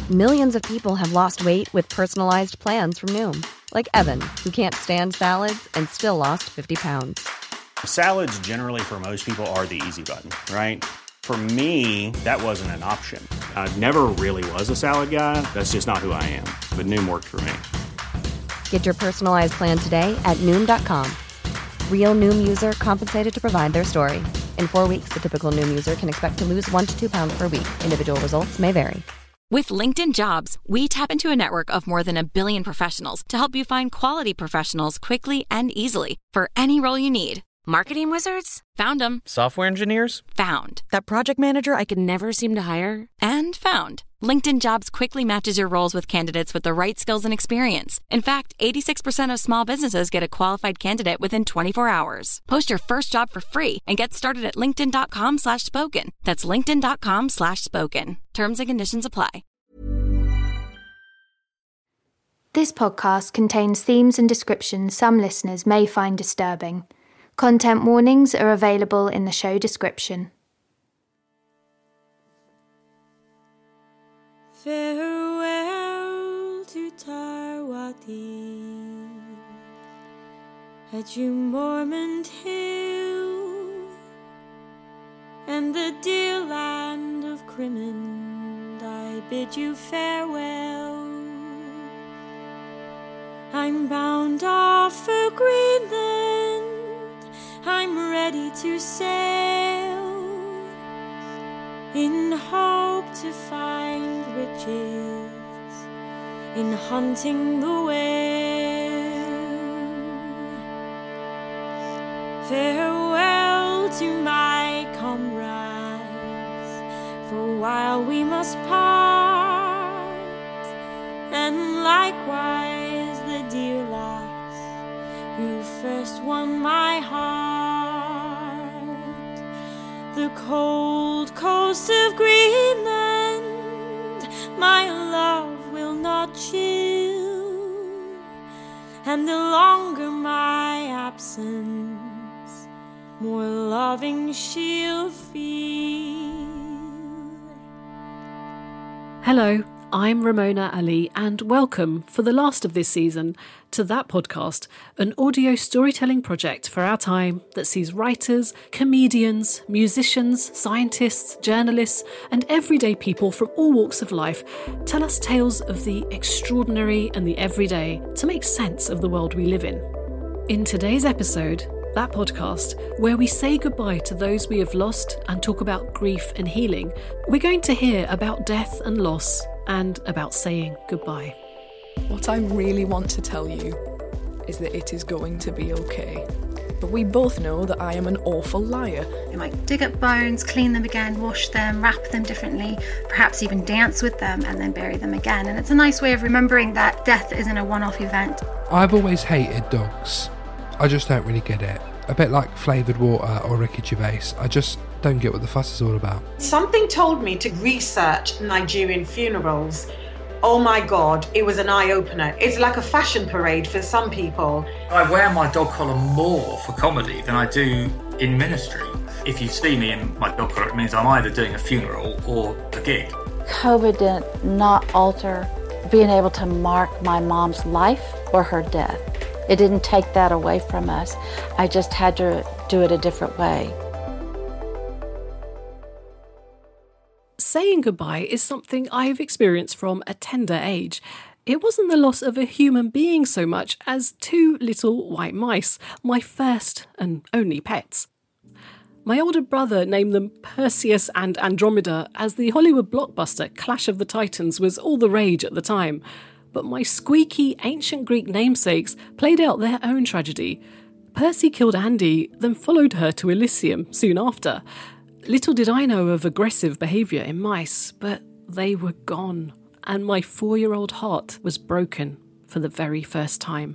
Millions of people have lost weight with personalized plans from Noom. Like Evan, who can't stand salads and still lost 50 pounds. Salads generally for most people are the easy button, right? For me, that wasn't an option. I never really was a salad guy. That's just not who I am. But Noom worked for me. Get your personalized plan today at Noom.com. Real Noom user compensated to provide their story. In 4 weeks, the typical Noom user can expect to lose 1 to 2 pounds per week. Individual results may vary. With LinkedIn Jobs, we tap into a network of more than 1 billion professionals to help you find quality professionals quickly and easily for any role you need. Marketing wizards? Found them. Software engineers? Found. That project manager I could never seem to hire? And found. LinkedIn Jobs quickly matches your roles with candidates with the right skills and experience. In fact, 86% of small businesses get a qualified candidate within 24 hours. Post your first job for free and get started at linkedin.com/spoken. That's linkedin.com/spoken. Terms and conditions apply. This podcast contains themes and descriptions some listeners may find disturbing. Content warnings are available in the show description. Farewell to Tarwati, at Jumormond Hill, and the dear land of Crimond, I bid you farewell. I'm bound off for Greenland, I'm ready to sail, in hope to find riches, in hunting the whale. Farewell to my comrades, for while we must part, and likewise the dear lass who first won my heart. The cold coast of Greenland my love will not chill, and the longer my absence, more loving she'll feel. Hello, I'm Ramona Ali, and welcome, for the last of this season, to That Podcast, an audio storytelling project for our time that sees writers, comedians, musicians, scientists, journalists, and everyday people from all walks of life tell us tales of the extraordinary and the everyday to make sense of the world we live in. In today's episode, That Podcast, where we say goodbye to those we have lost and talk about grief and healing, we're going to hear about death and loss and about saying goodbye. What I really want to tell you is that it is going to be okay. But we both know that I am an awful liar. You might dig up bones, clean them again, wash them, wrap them differently, perhaps even dance with them and then bury them again. And it's a nice way of remembering that death isn't a one-off event. I've always hated dogs. I just don't really get it. A bit like Flavoured Water or Ricky Gervais. I just don't get what the fuss is all about. Something told me to research Nigerian funerals. Oh my God, it was an eye-opener. It's like a fashion parade for some people. I wear my dog collar more for comedy than I do in ministry. If you see me in my dog collar, it means I'm either doing a funeral or a gig. COVID did not alter being able to mark my mom's life or her death. It didn't take that away from us. I just had to do it a different way. Saying goodbye is something I've experienced from a tender age. It wasn't the loss of a human being so much as 2 little white mice, my first and only pets. My older brother named them Perseus and Andromeda as the Hollywood blockbuster Clash of the Titans was all the rage at the time. But my squeaky ancient Greek namesakes played out their own tragedy. Percy killed Andy, then followed her to Elysium soon after. Little did I know of aggressive behaviour in mice, but they were gone, and my 4-year-old heart was broken for the very first time.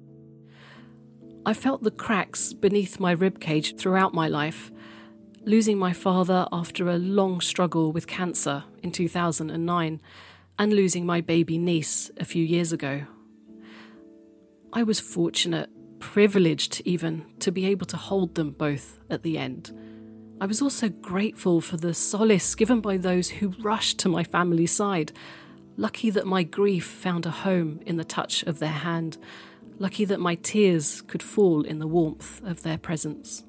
I felt the cracks beneath my ribcage throughout my life, losing my father after a long struggle with cancer in 2009, and losing my baby niece a few years ago. I was fortunate, privileged even, to be able to hold them both at the end. I was also grateful for the solace given by those who rushed to my family's side. Lucky that my grief found a home in the touch of their hand. Lucky that my tears could fall in the warmth of their presence.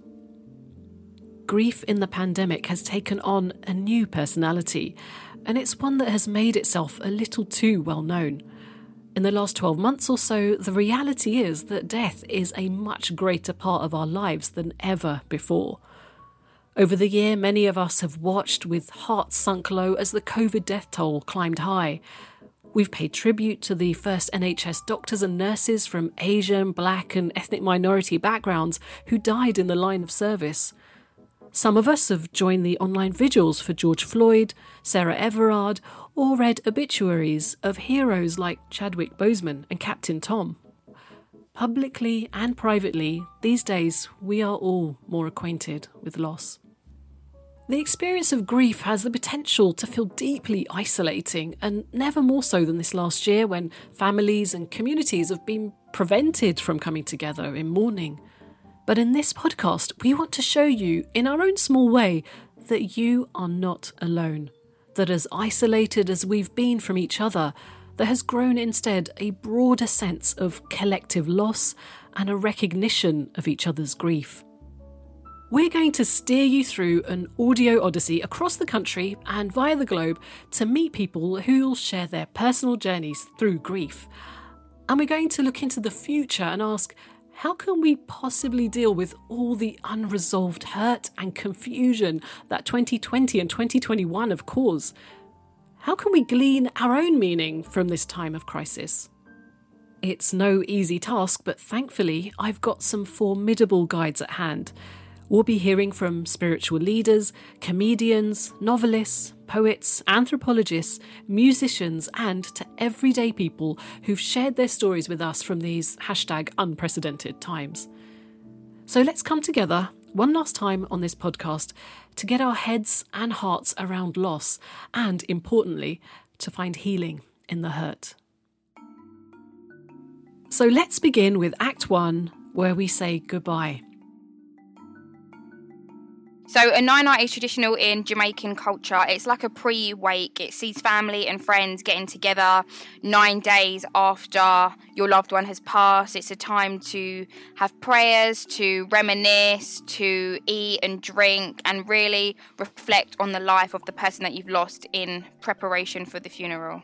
Grief in the pandemic has taken on a new personality, and it's one that has made itself a little too well known. In the last 12 months or so, the reality is that death is a much greater part of our lives than ever before. Over the year, many of us have watched with hearts sunk low as the COVID death toll climbed high. We've paid tribute to the first NHS doctors and nurses from Asian, Black and ethnic minority backgrounds who died in the line of service. Some of us have joined the online vigils for George Floyd, Sarah Everard, or read obituaries of heroes like Chadwick Boseman and Captain Tom. Publicly and privately, these days we are all more acquainted with loss. The experience of grief has the potential to feel deeply isolating, and never more so than this last year when families and communities have been prevented from coming together in mourning. But in this podcast, we want to show you, in our own small way, that you are not alone. That as isolated as we've been from each other, there has grown instead a broader sense of collective loss and a recognition of each other's grief. We're going to steer you through an audio odyssey across the country and via the globe to meet people who'll share their personal journeys through grief. And we're going to look into the future and ask, how can we possibly deal with all the unresolved hurt and confusion that 2020 and 2021 have caused? How can we glean our own meaning from this time of crisis? It's no easy task, but thankfully I've got some formidable guides at hand. We'll be hearing from spiritual leaders, comedians, novelists, poets, anthropologists, musicians, and to everyday people who've shared their stories with us from these #unprecedented times. So let's come together one last time on this podcast to get our heads and hearts around loss and, importantly, to find healing in the hurt. So let's begin with Act 1, where we say goodbye. So a night is traditional in Jamaican culture. It's like a pre-wake. It sees family and friends getting together 9 days after your loved one has passed. It's a time to have prayers, to reminisce, to eat and drink, and really reflect on the life of the person that you've lost in preparation for the funeral.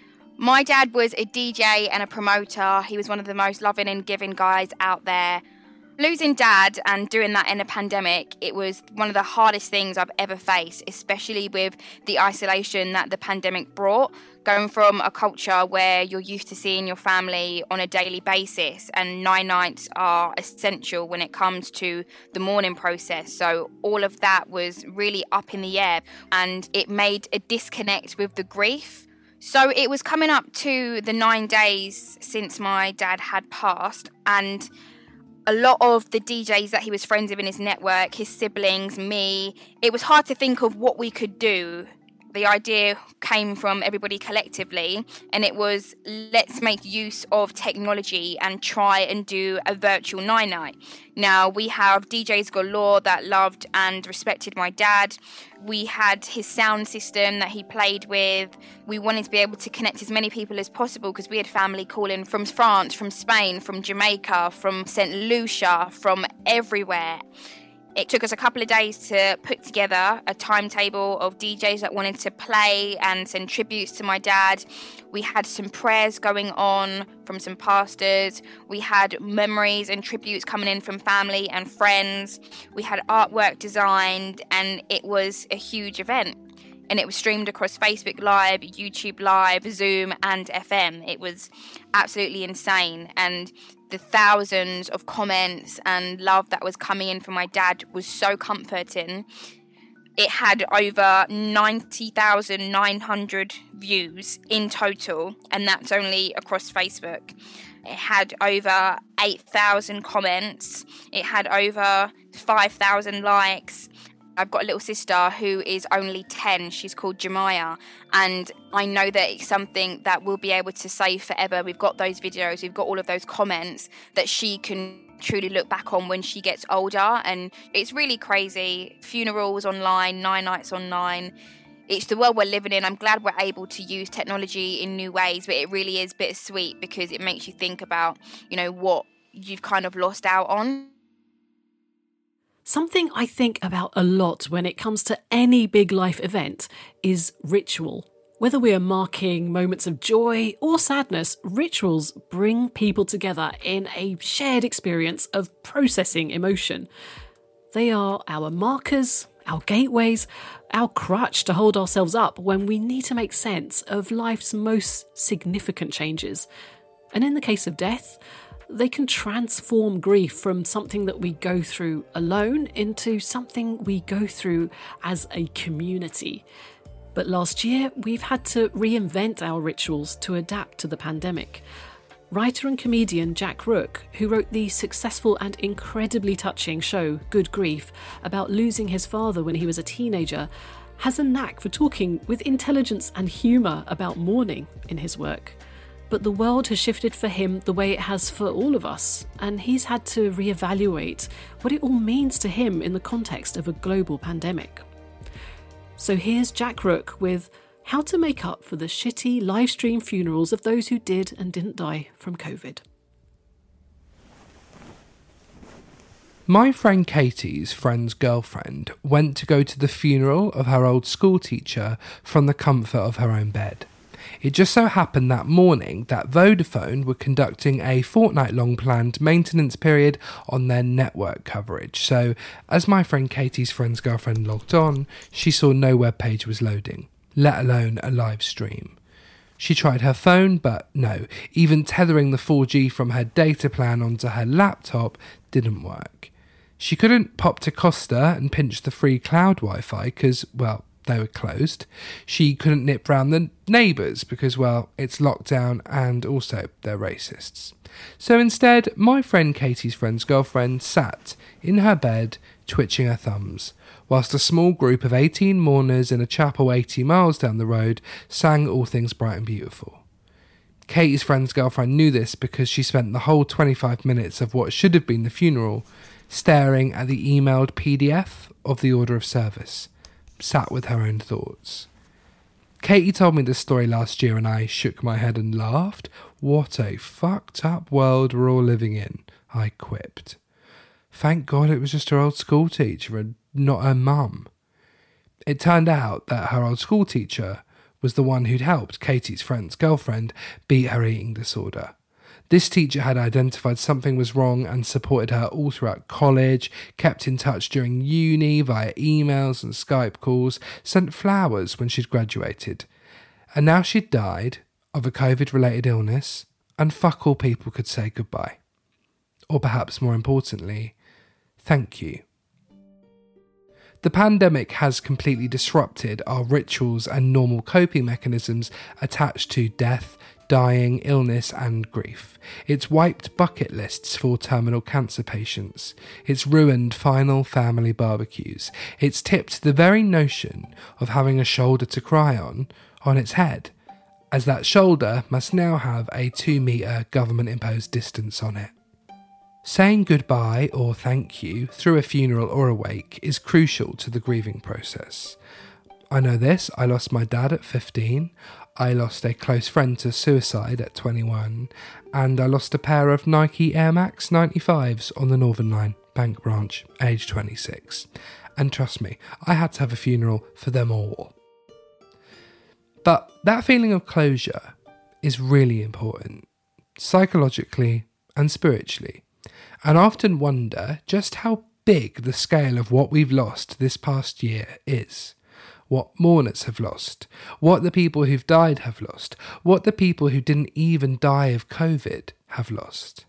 My dad was a DJ and a promoter. He was one of the most loving and giving guys out there. Losing Dad and doing that in a pandemic, it was one of the hardest things I've ever faced, especially with the isolation that the pandemic brought, going from a culture where you're used to seeing your family on a daily basis, and 9 nights are essential when it comes to the mourning process. So all of that was really up in the air, and it made a disconnect with the grief. So it was coming up to the 9 days since my dad had passed, and a lot of the DJs that he was friends with in his network, his siblings, me, it was hard to think of what we could do. The idea came from everybody collectively, and it was, let's make use of technology and try and do a virtual 9 night. Now, we have DJs galore that loved and respected my dad. We had his sound system that he played with. We wanted to be able to connect as many people as possible because we had family calling from France, from Spain, from Jamaica, from St. Lucia, from everywhere. It took us a couple of days to put together a timetable of DJs that wanted to play and send tributes to my dad. We had some prayers going on from some pastors. We had memories and tributes coming in from family and friends. We had artwork designed, and it was a huge event. And it was streamed across Facebook Live, YouTube Live, Zoom, and FM. It was absolutely insane. And the thousands of comments and love that was coming in from my dad was so comforting. It had over 90,900 views in total, and that's only across Facebook. It had over 8,000 comments. It had over 5,000 likes. I've got a little sister who is only 10. She's called Jemiah. And I know that it's something that we'll be able to save forever. We've got those videos, we've got all of those comments that she can truly look back on when she gets older. And it's really crazy. Funerals online, 9 nights online. it's the world we're living in. I'm glad we're able to use technology in new ways, but it really is bittersweet because it makes you think about, what you've kind of lost out on. Something I think about a lot when it comes to any big life event is ritual. Whether we are marking moments of joy or sadness, rituals bring people together in a shared experience of processing emotion. They are our markers, our gateways, our crutch to hold ourselves up when we need to make sense of life's most significant changes. And in the case of death, they can transform grief from something that we go through alone into something we go through as a community. But last year, we've had to reinvent our rituals to adapt to the pandemic. Writer and comedian Jack Rook, who wrote the successful and incredibly touching show Good Grief about losing his father when he was a teenager, has a knack for talking with intelligence and humour about mourning in his work. But the world has shifted for him the way it has for all of us, and he's had to reevaluate what it all means to him in the context of a global pandemic. So here's Jack Rook with how to make up for the shitty live stream funerals of those who did and didn't die from COVID. My friend Katie's friend's girlfriend went to go to the funeral of her old school teacher from the comfort of her own bed. It just so happened that morning that Vodafone were conducting a fortnight-long planned maintenance period on their network coverage. So, as my friend Katie's friend's girlfriend logged on, she saw no web page was loading, let alone a live stream. She tried her phone, but no, even tethering the 4G from her data plan onto her laptop didn't work. She couldn't pop to Costa and pinch the free cloud Wi-Fi because, well, they were closed. She couldn't nip round the neighbours because, well, it's lockdown and also they're racists. So instead, my friend Katie's friend's girlfriend sat in her bed twitching her thumbs, whilst a small group of 18 mourners in a chapel 80 miles down the road sang All Things Bright and Beautiful. Katie's friend's girlfriend knew this because she spent the whole 25 minutes of what should have been the funeral staring at the emailed PDF of the order of service, sat with her own thoughts. Katie told me this story last year and I shook my head and laughed. What a fucked up world we're all living in, I quipped. Thank God it was just her old school teacher and not her mum. It turned out that her old school teacher was the one who'd helped Katie's friend's girlfriend beat her eating disorder. This teacher had identified something was wrong and supported her all throughout college, kept in touch during uni via emails and Skype calls, sent flowers when she'd graduated. And now she'd died of a COVID-related illness, and fuck all people could say goodbye. Or perhaps more importantly, thank you. The pandemic has completely disrupted our rituals and normal coping mechanisms attached to death, dying, illness and grief. It's wiped bucket lists for terminal cancer patients. It's ruined final family barbecues. It's tipped the very notion of having a shoulder to cry on its head, as that shoulder must now have a 2-metre government-imposed distance on it. Saying goodbye or thank you through a funeral or a wake is crucial to the grieving process. I know this, I lost my dad at 15, I lost a close friend to suicide at 21, and I lost a pair of Nike Air Max 95s on the Northern Line, Bank Branch, age 26. And trust me, I had to have a funeral for them all. But that feeling of closure is really important, psychologically and spiritually. And I often wonder just how big the scale of what we've lost this past year is. What mourners have lost, what the people who've died have lost, what the people who didn't even die of COVID have lost.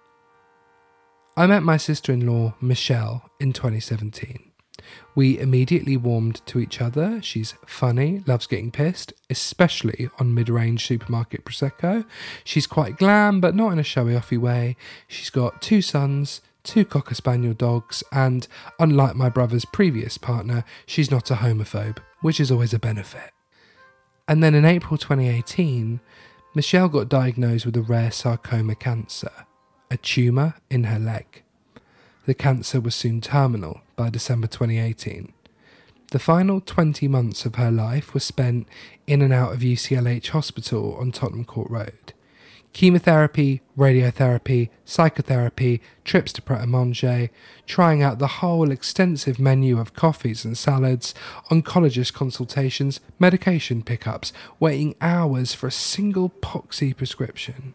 I met my sister-in-law, Michelle, in 2017. We immediately warmed to each other. She's funny, loves getting pissed, especially on mid-range supermarket Prosecco. She's quite glam, but not in a showy-offy way. She's got 2 sons, 2 Cocker Spaniel dogs, and, unlike my brother's previous partner, she's not a homophobe, which is always a benefit. And then in April 2018, Michelle got diagnosed with a rare sarcoma cancer, a tumour in her leg. The cancer was soon terminal by December 2018. The final 20 months of her life were spent in and out of UCLH Hospital on Tottenham Court Road. Chemotherapy, radiotherapy, psychotherapy, trips to Pret a Manger, trying out the whole extensive menu of coffees and salads, oncologist consultations, medication pickups, waiting hours for a single poxy prescription.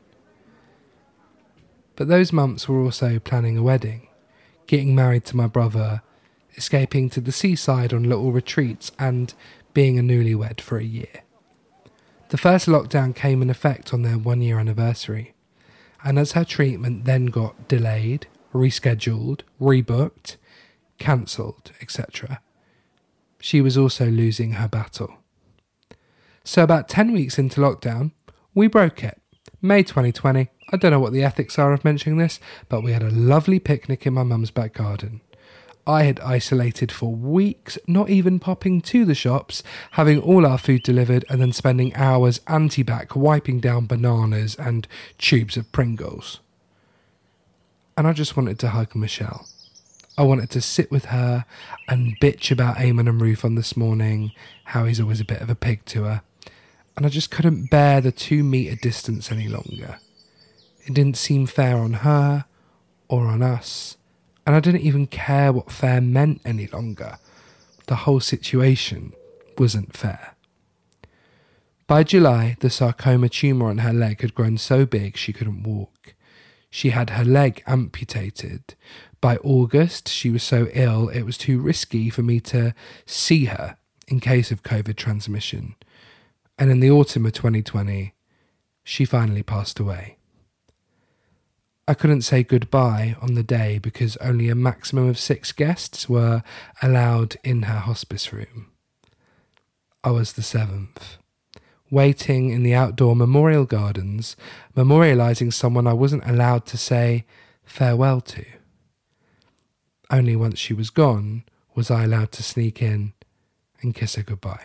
But those months were also planning a wedding, getting married to my brother, escaping to the seaside on little retreats, and being a newlywed for a year. The first lockdown came in effect on their 1-year anniversary, and as her treatment then got delayed, rescheduled, rebooked, cancelled, etc., she was also losing her battle. So about 10 weeks into lockdown, we broke it. May 2020, I don't know what the ethics are of mentioning this, but we had a lovely picnic in my mum's back garden. I had isolated for weeks, not even popping to the shops, having all our food delivered and then spending hours anti-bac wiping down bananas and tubes of Pringles. And I just wanted to hug Michelle. I wanted to sit with her and bitch about Eamon and Ruth on This Morning, how he's always a bit of a pig to her. And I just couldn't bear the 2-metre distance any longer. It didn't seem fair on her or on us. And I didn't even care what fair meant any longer. The whole situation wasn't fair. By July, the sarcoma tumour on her leg had grown so big she couldn't walk. She had her leg amputated. By August, she was so ill it was too risky for me to see her in case of COVID transmission. And in the autumn of 2020, she finally passed away. I couldn't say goodbye on the day because only a maximum of 6 guests were allowed in her hospice room. I was the 7th, waiting in the outdoor memorial gardens, memorialising someone I wasn't allowed to say farewell to. Only once she was gone was I allowed to sneak in and kiss her goodbye.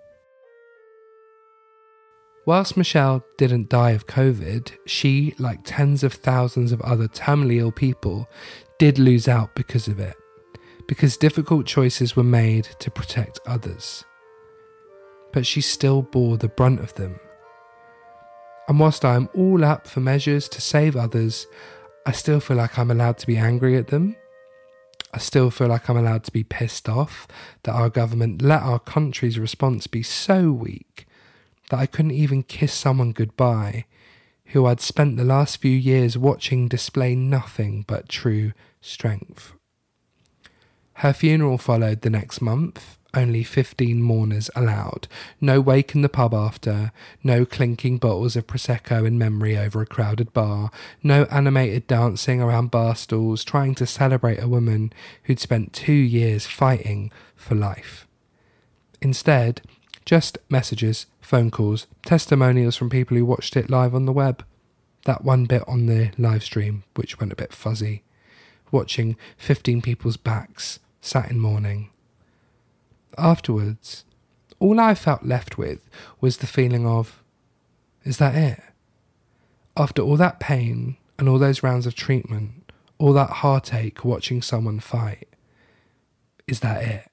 Whilst Michelle didn't die of COVID, she, like tens of thousands of other terminally ill people, did lose out because of it, because difficult choices were made to protect others. But she still bore the brunt of them. And whilst I am all up for measures to save others, I still feel like I'm allowed to be angry at them. I still feel like I'm allowed to be pissed off that our government let our country's response be so weak that I couldn't even kiss someone goodbye who I'd spent the last few years watching display nothing but true strength. Her funeral followed the next month, only 15 mourners allowed, no wake in the pub after, no clinking bottles of Prosecco in memory over a crowded bar, no animated dancing around bar stools trying to celebrate a woman who'd spent 2 years fighting for life. Instead, just messages, phone calls, testimonials from people who watched it live on the web. That one bit on the live stream, which went a bit fuzzy. Watching 15 people's backs, sat in mourning. Afterwards, all I felt left with was the feeling of, is that it? After all that pain and all those rounds of treatment, all that heartache watching someone fight, is that it?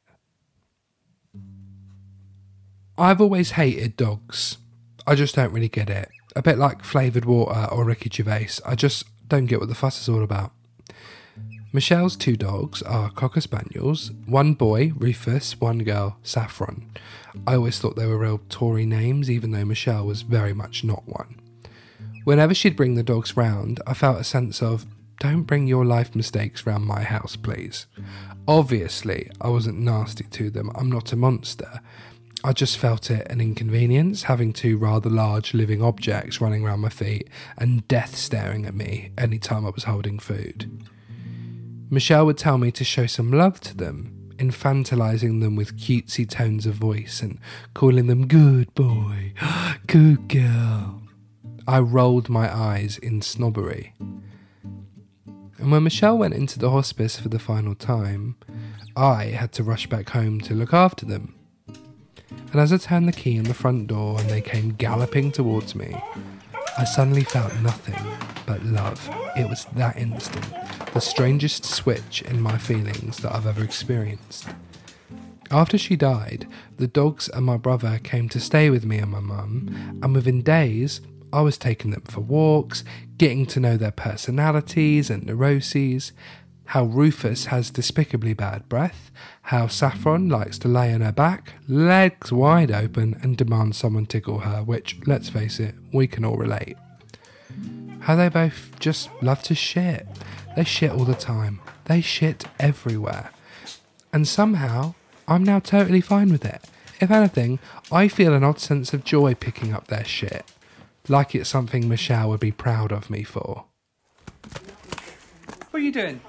I've always hated dogs. I just don't really get it. A bit like Flavoured Water or Ricky Gervais. I just don't get what the fuss is all about. Michelle's 2 dogs are Cocker Spaniels, one boy, Rufus, one girl, Saffron. I always thought they were real Tory names, even though Michelle was very much not one. Whenever she'd bring the dogs round, I felt a sense of, don't bring your life mistakes round my house, please. Obviously, I wasn't nasty to them. I'm not a monster. I just felt it an inconvenience, having 2 rather large living objects running around my feet and death staring at me any time I was holding food. Michelle would tell me to show some love to them, infantilizing them with cutesy tones of voice and calling them good boy, good girl. I rolled my eyes in snobbery. And when Michelle went into the hospice for the final time, I had to rush back home to look after them. And as I turned the key on the front door and they came galloping towards me, I suddenly felt nothing but love. It was that instant, the strangest switch in my feelings that I've ever experienced. After she died, the dogs and my brother came to stay with me and my mum, and within days, I was taking them for walks, getting to know their personalities and neuroses, how Rufus has despicably bad breath, how Saffron likes to lay on her back, legs wide open, and demand someone tickle her, which, let's face it, we can all relate. How they both just love to shit. They shit all the time. They shit everywhere. And somehow, I'm now totally fine with it. If anything, I feel an odd sense of joy picking up their shit. Like it's something Michelle would be proud of me for. What are you doing?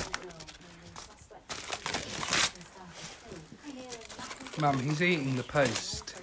Mum, he's eating the post.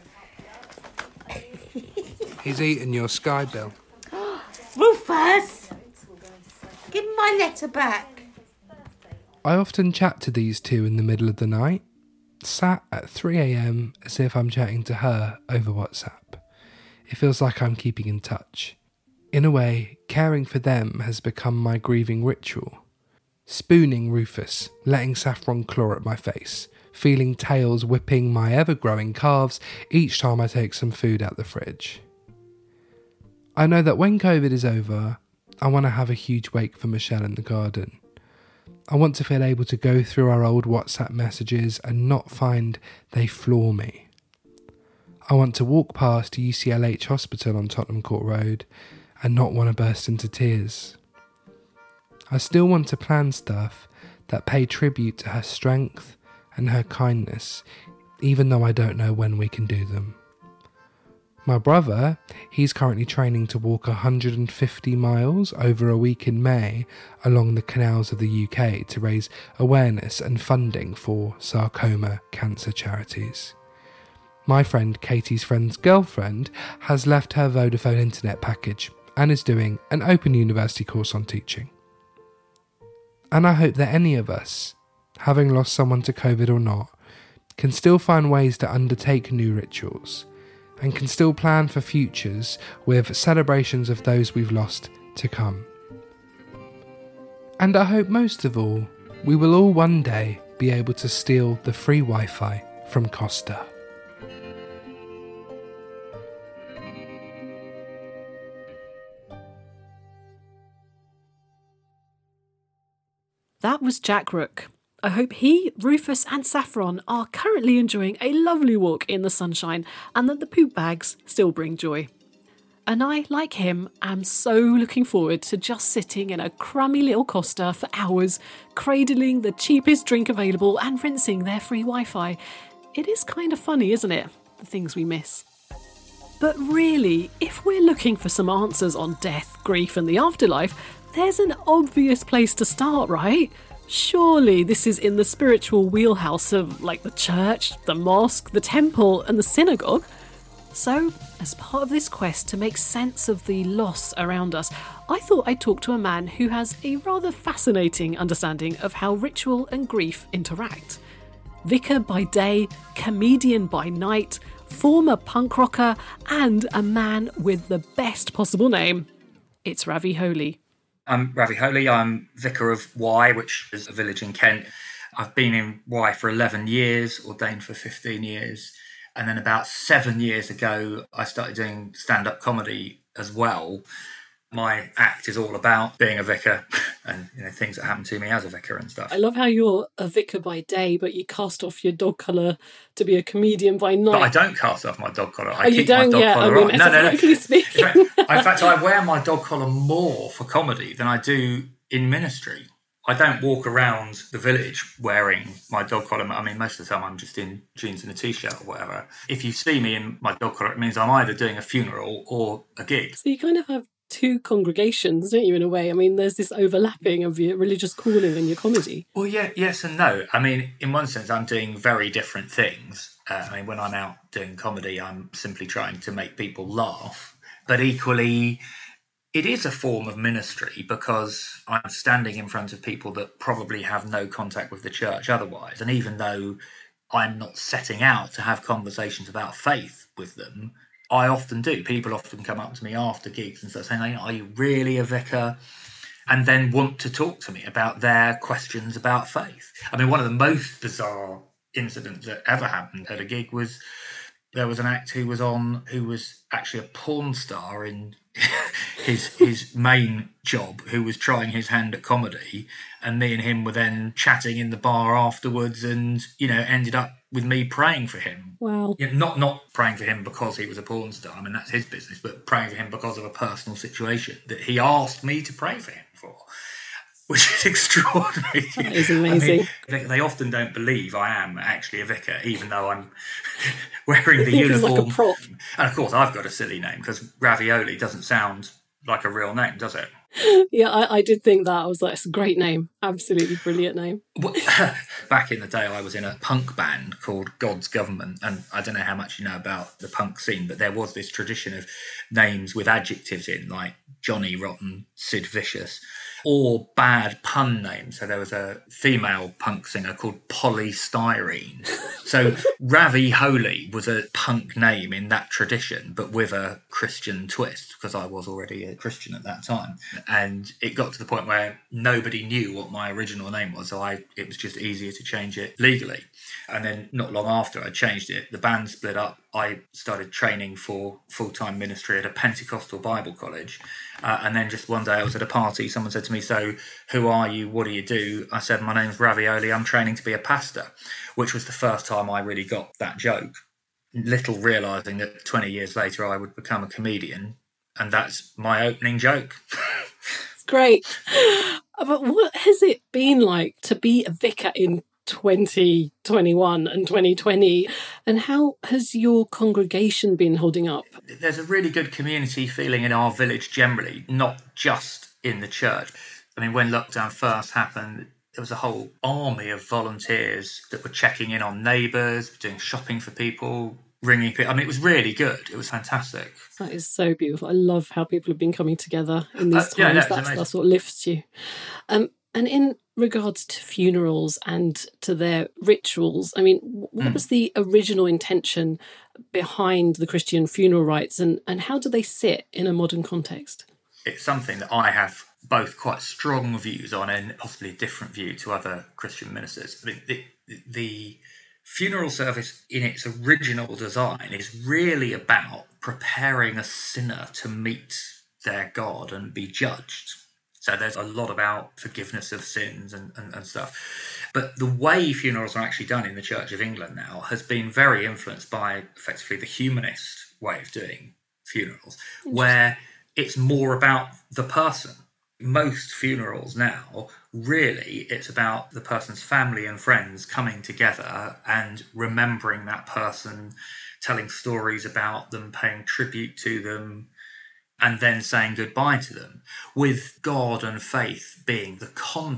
He's eating your Sky bill. Rufus! Give me my letter back. I often chat to these two in the middle of the night, sat at 3 a.m. as if I'm chatting to her over WhatsApp. It feels like I'm keeping in touch. In a way, caring for them has become my grieving ritual. Spooning Rufus, letting Saffron claw at my face, feeling tails whipping my ever-growing calves each time I take some food out the fridge. I know that when COVID is over, I want to have a huge wake for Michelle in the garden. I want to feel able to go through our old WhatsApp messages and not find they floor me. I want to walk past UCLH Hospital on Tottenham Court Road and not want to burst into tears. I still want to plan stuff that pay tribute to her strength and her kindness, even though I don't know when we can do them. My brother, he's currently training to walk 150 miles over a week in May along the canals of the UK to raise awareness and funding for sarcoma cancer charities. My friend Katie's friend's girlfriend has left her Vodafone internet package and is doing an open university course on teaching. And I hope that any of us, having lost someone to COVID or not, can still find ways to undertake new rituals and can still plan for futures with celebrations of those we've lost to come. And I hope most of all, we will all one day be able to steal the free Wi-Fi from Costa. That was Jack Rook. I hope he, Rufus and Saffron are currently enjoying a lovely walk in the sunshine and that the poop bags still bring joy. And I, like him, am so looking forward to just sitting in a crummy little Costa for hours, cradling the cheapest drink available and rinsing their free Wi-Fi. It is kind of funny, isn't it? The things we miss. But really, if we're looking for some answers on death, grief and the afterlife, there's an obvious place to start, right? Surely this is in the spiritual wheelhouse of, like, the church, the mosque, the temple and the synagogue. So, as part of this quest to make sense of the loss around us, I thought I'd talk to a man who has a rather fascinating understanding of how ritual and grief interact. Vicar by day, comedian by night, former punk rocker, and a man with the best possible name. It's Ravi Holy. I'm Ravi Holy. I'm vicar of Wye, which is a village in Kent. I've been in Wye for 11 years, ordained for 15 years. And then about 7 years ago, I started doing stand-up comedy as well. My act is all about being a vicar and, you know, things that happen to me as a vicar and stuff. I love how you're a vicar by day, but you cast off your dog collar to be a comedian by night. But I don't cast off my dog collar. I keep my dog collar on. No. Speaking. In fact, I wear my dog collar more for comedy than I do in ministry. I don't walk around the village wearing my dog collar. I mean, most of the time I'm just in jeans and a t-shirt or whatever. If you see me in my dog collar, it means I'm either doing a funeral or a gig. So you kind of have two congregations, don't you, in a way? I mean, there's this overlapping of your religious calling and your comedy. Well, yeah, yes and no. I mean, in one sense, I'm doing very different things. I mean, when I'm out doing comedy, I'm simply trying to make people laugh. But equally, it is a form of ministry because I'm standing in front of people that probably have no contact with the church otherwise. And even though I'm not setting out to have conversations about faith with them, I often do. People often come up to me after gigs and start saying, are you really a vicar? And then want to talk to me about their questions about faith. I mean, one of the most bizarre incident that ever happened at a gig was there was an act who was actually a porn star in his main job, who was trying his hand at comedy, and me and him were then chatting in the bar afterwards, and ended up with me praying for him. Wow. Not praying for him because he was a porn star, I mean that's his business, but praying for him because of a personal situation that he asked me to pray for him for, which is extraordinary. That is amazing. I mean, they often don't believe I am actually a vicar, even though I'm wearing the uniform. Like a prop. And of course, I've got a silly name because Ravioli doesn't sound like a real name, does it? Yeah, I did think that. I was like, it's a great name. Absolutely brilliant name. Back in the day, I was in a punk band called God's Government, and I don't know how much you know about the punk scene, but there was this tradition of names with adjectives in, like Johnny Rotten, Sid Vicious, or bad pun names. So there was a female punk singer called Polystyrene. So Ravi Holy was a punk name in that tradition, but with a Christian twist, because I was already a Christian at that time. And it got to the point where nobody knew what my original name was, so it was just easier to change it legally. And then not long after I changed it, the band split up. I started training for full-time ministry at a Pentecostal Bible college. And then just one day I was at a party, someone said to me, "So who are you? What do you do?" I said, "My name's Ravioli, I'm training to be a pastor," which was the first time I really got that joke. Little realising that 20 years later I would become a comedian, and that's my opening joke. It's great. But what has it been like to be a vicar in 2021 and 2020, and how has your congregation been holding up? There's a really good community feeling in our village generally, not just in the church. I mean, when lockdown first happened, there was a whole army of volunteers that were checking in on neighbours, doing shopping for people, ringing people. I mean, it was really good. It was fantastic. That is so beautiful. I love how people have been coming together in these times. That's what lifts you. And in regards to funerals and to their rituals, I mean, what was the original intention behind the Christian funeral rites, and how do they sit in a modern context? It's something that I have both quite strong views on and possibly a different view to other Christian ministers. I mean, the funeral service in its original design is really about preparing a sinner to meet their God and be judged. So there's a lot about forgiveness of sins and stuff. But the way funerals are actually done in the Church of England now has been very influenced by effectively the humanist way of doing funerals, where it's more about the person. Most funerals now, really, it's about the person's family and friends coming together and remembering that person, telling stories about them, paying tribute to them, and then saying goodbye to them, with God and faith being the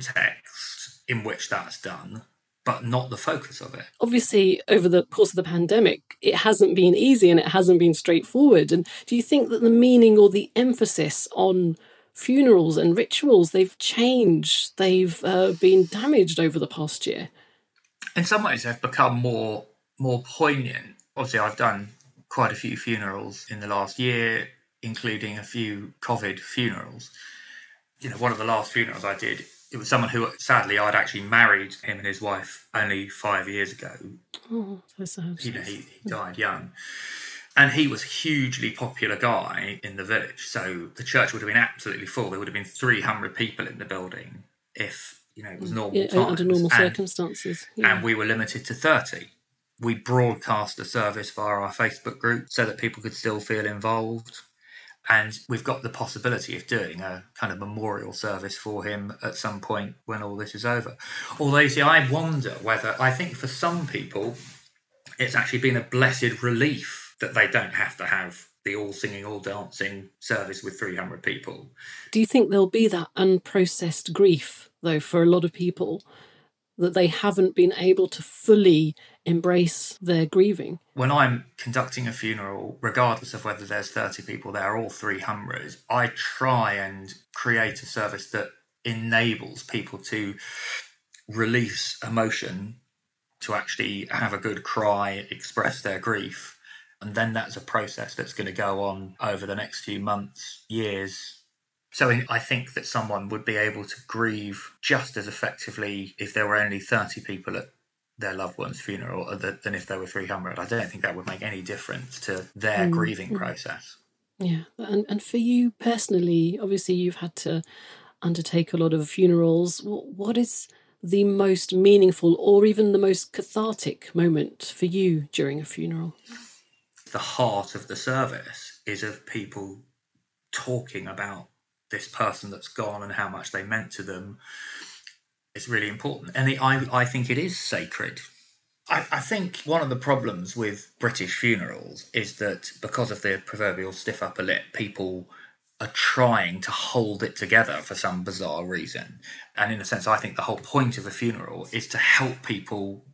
context in which that's done, but not the focus of it. Obviously, over the course of the pandemic, it hasn't been easy and it hasn't been straightforward. And do you think that the meaning or the emphasis on funerals and rituals, they've changed, they've been damaged over the past year? In some ways, they've become more poignant. Obviously, I've done quite a few funerals in the last year, including a few COVID funerals. One of the last funerals I did, it was someone who, sadly, I'd actually married him and his wife only 5 years ago. Oh, so sad. He died young. And he was a hugely popular guy in the village. So the church would have been absolutely full. There would have been 300 people in the building if, it was normal times. Under normal circumstances. Yeah. And we were limited to 30. We broadcast the service via our Facebook group so that people could still feel involved. And we've got the possibility of doing a kind of memorial service for him at some point when all this is over. Although, I wonder whether, I think for some people, it's actually been a blessed relief that they don't have to have the all singing, all dancing service with 300 people. Do you think there'll be that unprocessed grief, though, for a lot of people, that they haven't been able to fully embrace their grieving? When I'm conducting a funeral, regardless of whether there's 30 people there or 300, I try and create a service that enables people to release emotion, to actually have a good cry, express their grief. And then that's a process that's going to go on over the next few months, years. So I think that someone would be able to grieve just as effectively if there were only 30 people at their loved one's funeral than if there were 300. I don't think that would make any difference to their grieving process. Yeah. And for you personally, obviously you've had to undertake a lot of funerals. What is the most meaningful or even the most cathartic moment for you during a funeral? The heart of the service is of people talking about this person that's gone and how much they meant to them. It's really important. And I think it is sacred. I think one of the problems with British funerals is that because of the proverbial stiff upper lip, people are trying to hold it together for some bizarre reason. And in a sense, I think the whole point of a funeral is to help people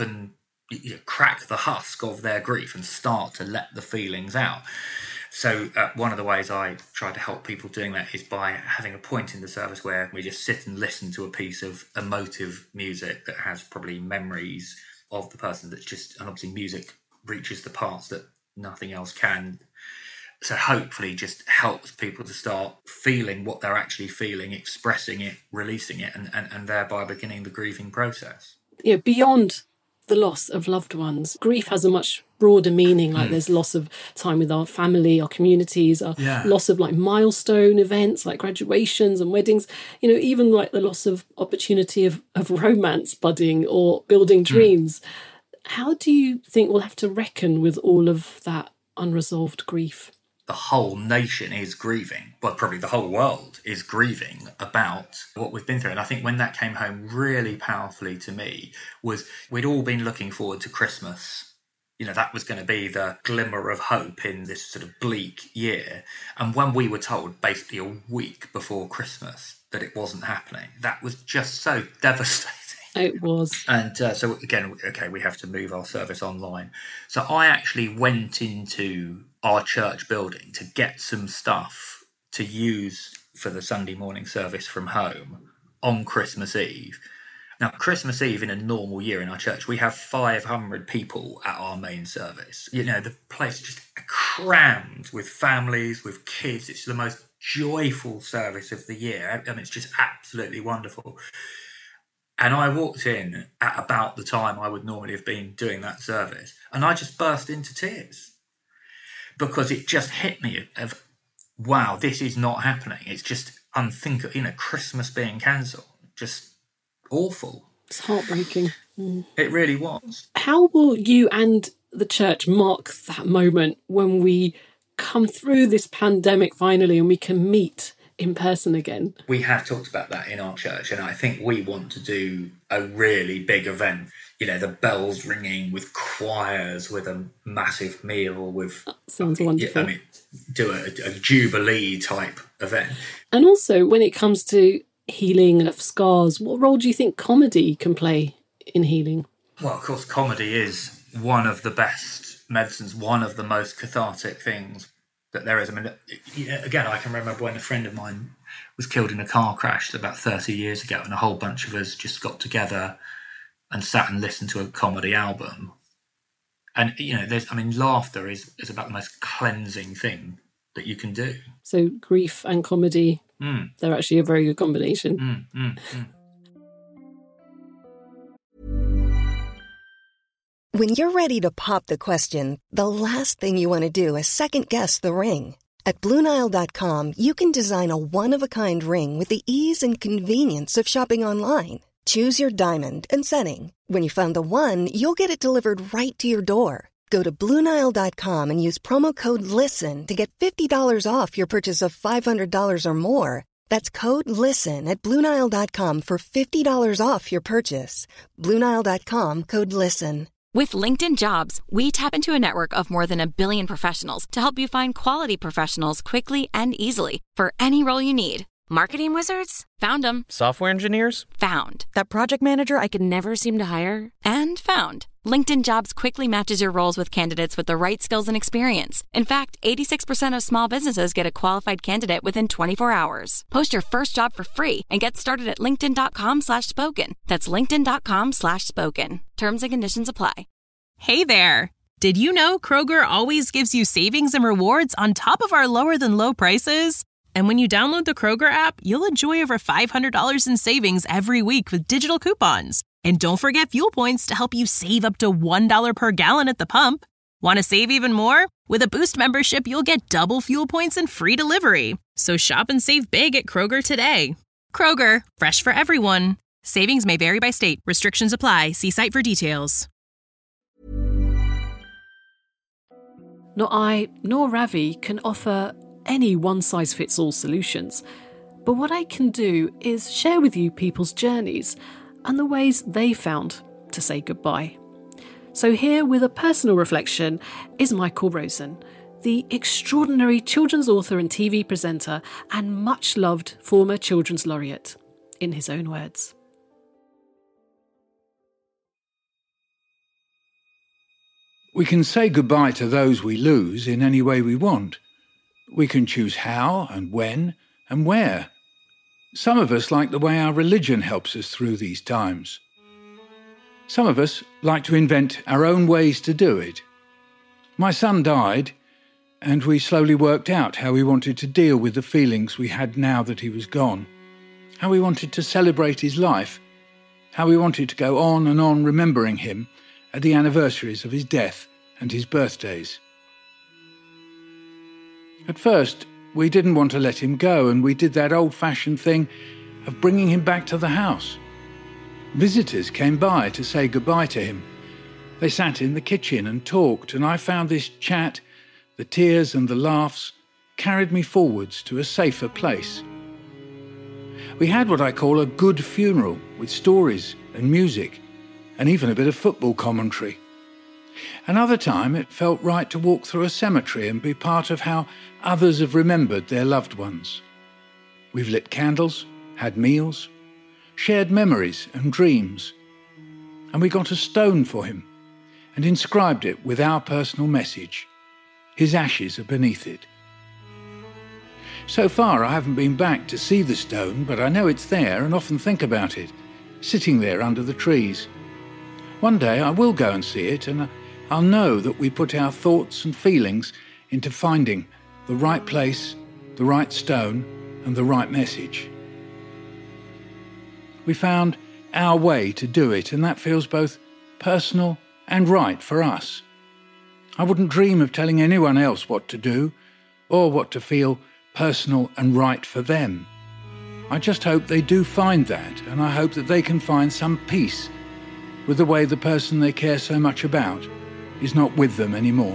crack the husk of their grief and start to let the feelings out. So one of the ways I try to help people doing that is by having a point in the service where we just sit and listen to a piece of emotive music that has probably memories of the person that's just, and obviously music reaches the parts that nothing else can. So hopefully just helps people to start feeling what they're actually feeling, expressing it, releasing it, and thereby beginning the grieving process. Yeah, beyond the loss of loved ones, grief has a much broader meaning. Like there's loss of time with our family, our communities, loss of like milestone events like graduations and weddings, even like the loss of opportunity of romance budding or building dreams. How do you think we'll have to reckon with all of that unresolved grief? The whole nation is grieving, well, probably the whole world is grieving about what we've been through. And I think when that came home really powerfully to me was we'd all been looking forward to Christmas. That was going to be the glimmer of hope in this sort of bleak year. And when we were told basically a week before Christmas that it wasn't happening, that was just so devastating. It was. And so again, okay, we have to move our service online. So I actually went into our church building to get some stuff to use for the Sunday morning service from home on Christmas Eve. Now, Christmas Eve in a normal year in our church, we have 500 people at our main service. The place is just crammed with families, with kids. It's the most joyful service of the year. I mean, it's just absolutely wonderful. And I walked in at about the time I would normally have been doing that service, and I just burst into tears because it just hit me of, wow, this is not happening. It's just unthinkable, Christmas being cancelled, just awful. It's heartbreaking. It really was. How will you and the church mark that moment when we come through this pandemic finally and we can meet in person again? We have talked about that in our church, and I think we want to do a really big event. The bells ringing with choirs, with a massive meal, with... That sounds wonderful. Do a Jubilee type event. And also, when it comes to healing of scars, what role do you think comedy can play in healing? Well, of course, comedy is one of the best medicines, one of the most cathartic things that there is. I mean, again, I can remember when a friend of mine was killed in a car crash about 30 years ago, and a whole bunch of us just got together and sat and listened to a comedy album. And, laughter is about the most cleansing thing that you can do. So grief and comedy, they're actually a very good combination. When you're ready to pop the question, the last thing you want to do is second-guess the ring. At BlueNile.com, you can design a one-of-a-kind ring with the ease and convenience of shopping online. Choose your diamond and setting. When you find the one, you'll get it delivered right to your door. Go to BlueNile.com and use promo code LISTEN to get $50 off your purchase of $500 or more. That's code LISTEN at BlueNile.com for $50 off your purchase. BlueNile.com, code LISTEN. With LinkedIn Jobs, we tap into a network of more than 1 billion professionals to help you find quality professionals quickly and easily for any role you need. Marketing wizards? Found them. Software engineers? Found. That project manager I could never seem to hire? And found. LinkedIn Jobs quickly matches your roles with candidates with the right skills and experience. In fact, 86% of small businesses get a qualified candidate within 24 hours. Post your first job for free and get started at linkedin.com/spoken. That's linkedin.com/spoken. Terms and conditions apply. Hey there. Did you know Kroger always gives you savings and rewards on top of our lower than low prices? And when you download the Kroger app, you'll enjoy over $500 in savings every week with digital coupons. And don't forget fuel points to help you save up to $1 per gallon at the pump. Want to save even more? With a Boost membership, you'll get double fuel points and free delivery. So shop and save big at Kroger today. Kroger, fresh for everyone. Savings may vary by state. Restrictions apply. See site for details. Nor I nor Ravi can offer any one-size-fits-all solutions. But what I can do is share with you people's journeys and the ways they found to say goodbye. So here, with a personal reflection, is Michael Rosen, the extraordinary children's author and TV presenter and much-loved former Children's Laureate, in his own words. We can say goodbye to those we lose in any way we want. We can choose how and when and where. Some of us like the way our religion helps us through these times. Some of us like to invent our own ways to do it. My son died, and we slowly worked out how we wanted to deal with the feelings we had now that he was gone, how we wanted to celebrate his life, how we wanted to go on and on remembering him at the anniversaries of his death and his birthdays. At first, we didn't want to let him go, and we did that old-fashioned thing of bringing him back to the house. Visitors came by to say goodbye to him. They sat in the kitchen and talked, and I found this chat, the tears and the laughs, carried me forwards to a safer place. We had what I call a good funeral, with stories and music, and even a bit of football commentary. Another time it felt right to walk through a cemetery and be part of how others have remembered their loved ones. We've lit candles, had meals, shared memories and dreams, and we got a stone for him and inscribed it with our personal message. His ashes are beneath it. So far I haven't been back to see the stone, but I know it's there and often think about it, sitting there under the trees. One day I will go and see it, and I'll know that we put our thoughts and feelings into finding the right place, the right stone, and the right message. We found our way to do it, and that feels both personal and right for us. I wouldn't dream of telling anyone else what to do, or what to feel personal and right for them. I just hope they do find that, and I hope that they can find some peace with the way the person they care so much about is not with them anymore.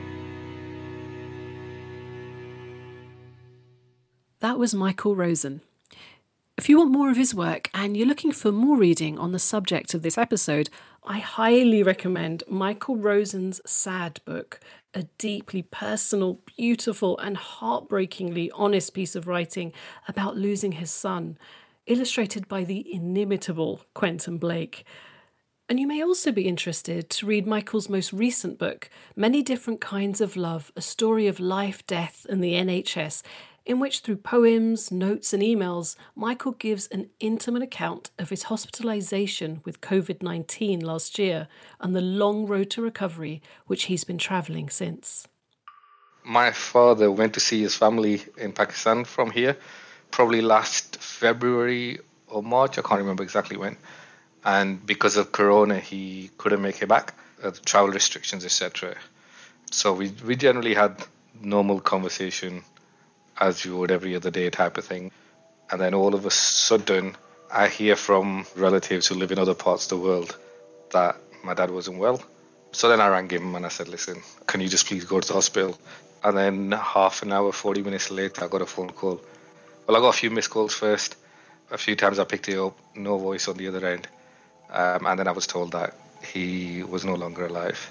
That was Michael Rosen. If you want more of his work and you're looking for more reading on the subject of this episode, I highly recommend Michael Rosen's Sad book, a deeply personal, beautiful and heartbreakingly honest piece of writing about losing his son, illustrated by the inimitable Quentin Blake. And you may also be interested to read Michael's most recent book, Many Different Kinds of Love, a story of life, death and the NHS, in which through poems, notes and emails, Michael gives an intimate account of his hospitalisation with COVID-19 last year and the long road to recovery which he's been travelling since. My father went to see his family in Pakistan from here, probably last February or March, I can't remember exactly when. And because of Corona, he couldn't make it back, travel restrictions, etc. So we generally had normal conversation as you would every other day type of thing. And then all of a sudden, I hear from relatives who live in other parts of the world that my dad wasn't well. So then I rang him and I said, listen, can you just please go to the hospital? And then half an hour, 40 minutes later, I got a phone call. Well, I got a few missed calls first. A few times I picked it up, no voice on the other end. And then I was told that he was no longer alive.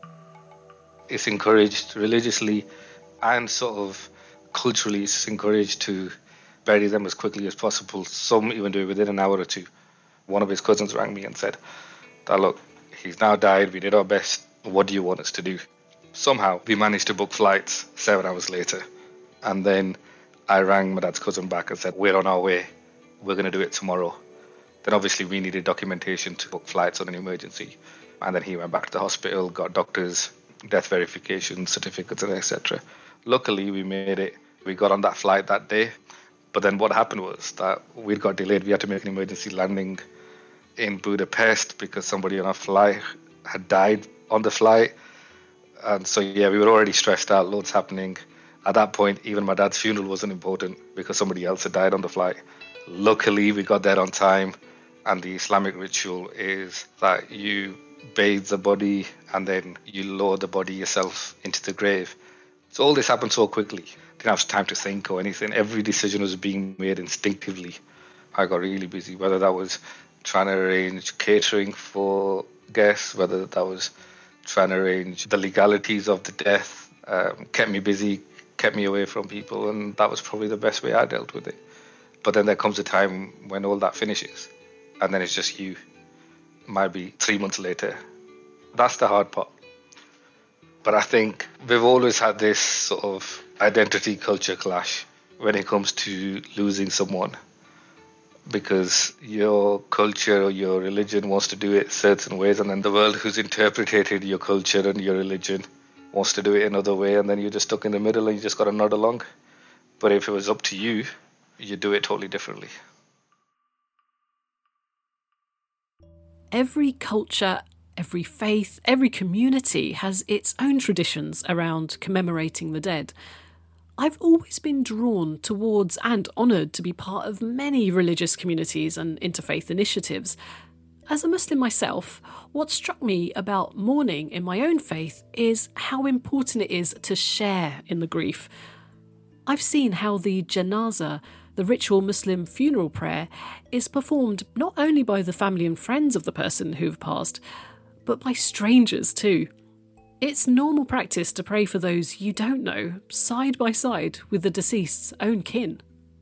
It's encouraged religiously and sort of culturally, it's encouraged to bury them as quickly as possible. Some even do it within an hour or two. One of his cousins rang me and said, look, he's now died, we did our best, what do you want us to do? Somehow we managed to book flights 7 hours later. And then I rang my dad's cousin back and said, we're on our way, we're going to do it tomorrow. Then obviously we needed documentation to book flights on an emergency. And then he went back to the hospital, got doctors, death verification certificates, and etc. Luckily we made it. We got on that flight that day. But then what happened was that we got delayed. We had to make an emergency landing in Budapest because somebody on a flight had died on the flight. And so, yeah, we were already stressed out, loads happening. At that point, even my dad's funeral wasn't important because somebody else had died on the flight. Luckily, we got there on time. And the Islamic ritual is that you bathe the body and then you lower the body yourself into the grave. So all this happened so quickly. Didn't have time to think or anything. Every decision was being made instinctively. I got really busy, whether that was trying to arrange catering for guests, whether that was trying to arrange the legalities of the death, kept me busy, kept me away from people, and that was probably the best way I dealt with it. But then there comes a time when all that finishes, and then it's just you. Might be 3 months later. That's the hard part. But I think we've always had this sort of identity culture clash when it comes to losing someone, because your culture or your religion wants to do it certain ways, and then the world who's interpreted your culture and your religion wants to do it another way, and then you're just stuck in the middle and you just got to nod along. But if it was up to you, you'd do it totally differently. Every culture, every faith, every community has its own traditions around commemorating the dead. I've always been drawn towards and honoured to be part of many religious communities and interfaith initiatives. As a Muslim myself, what struck me about mourning in my own faith is how important it is to share in the grief. I've seen how the janazah, the ritual Muslim funeral prayer, is performed not only by the family and friends of the person who've passed, but by strangers too. It's normal practice to pray for those you don't know, side by side with the deceased's own kin.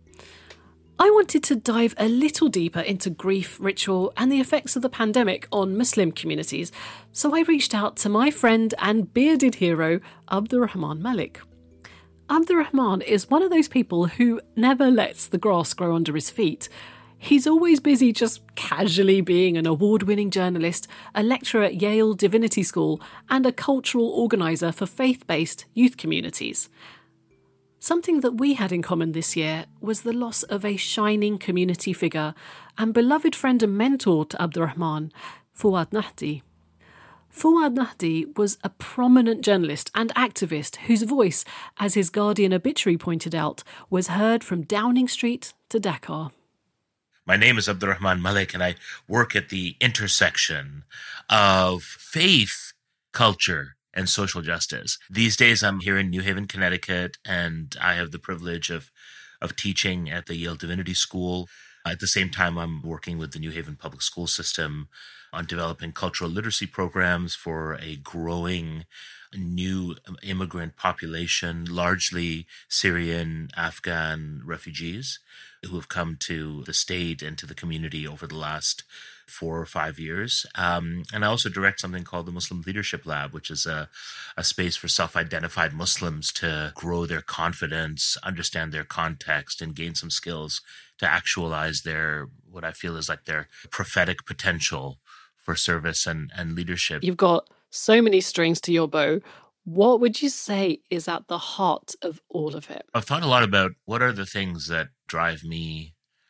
I wanted to dive a little deeper into grief, ritual, and the effects of the pandemic on Muslim communities, so I reached out to my friend and bearded hero, Abdurrahman Malik. Abdurrahman is one of those people who never lets the grass grow under his feet. He's always busy just casually being an award-winning journalist, a lecturer at Yale Divinity School, and a cultural organiser for faith-based youth communities. Something that we had in common this year was the loss of a shining community figure and beloved friend and mentor to Abdurrahman, Fouad Nahdi. Fouad Nahdi was a prominent journalist and activist whose voice, as his Guardian obituary pointed out, was heard from Downing Street to Dakar. My name is Abdurrahman Malik, and I work at the intersection of faith, culture, and social justice. These days I'm here in New Haven, Connecticut, and I have the privilege of teaching at the Yale Divinity School. At the same time, I'm working with the New Haven public school system on developing cultural literacy programs for a growing new immigrant population, largely Syrian, Afghan refugees who have come to the state and to the community over the last 4 or 5 years. And I also direct something called the Muslim Leadership Lab, which is a space for self-identified Muslims to grow their confidence, understand their context, and gain some skills to actualize their, what I feel is like their prophetic potential for service and leadership. You've got so many strings to your bow. What would you say is at the heart of all of it? I've thought a lot about what are the things that drive me,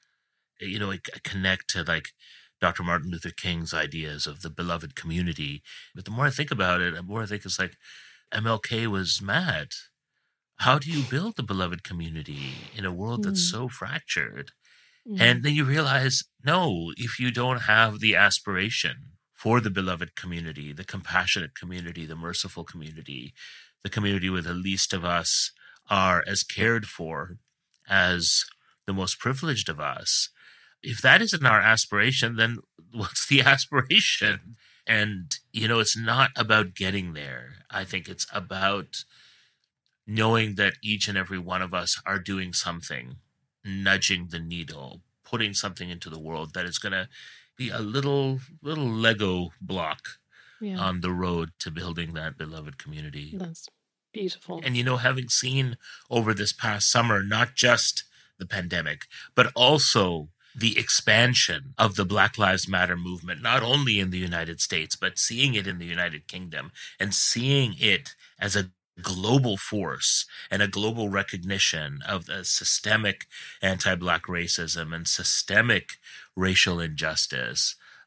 I connect to like Dr. Martin Luther King's ideas of the beloved community. But the more I think about it, the more I think it's like MLK was mad. How do you build the beloved community in a world that's so fractured? And then you realize, no, if you don't have the aspiration for the beloved community, the compassionate community, the merciful community, the community where the least of us are as cared for as the most privileged of us, if that isn't our aspiration, then what's the aspiration? And, it's not about getting there. I think it's about knowing that each and every one of us are doing something, nudging the needle, putting something into the world that is going to be a little Lego block on the road to building that beloved community. That's beautiful. And, having seen over this past summer, not just the pandemic, but also the expansion of the Black Lives Matter movement, not only in the United States, but seeing it in the United Kingdom and seeing it as a global force and a global recognition of the systemic anti-Black racism and systemic racial injustice.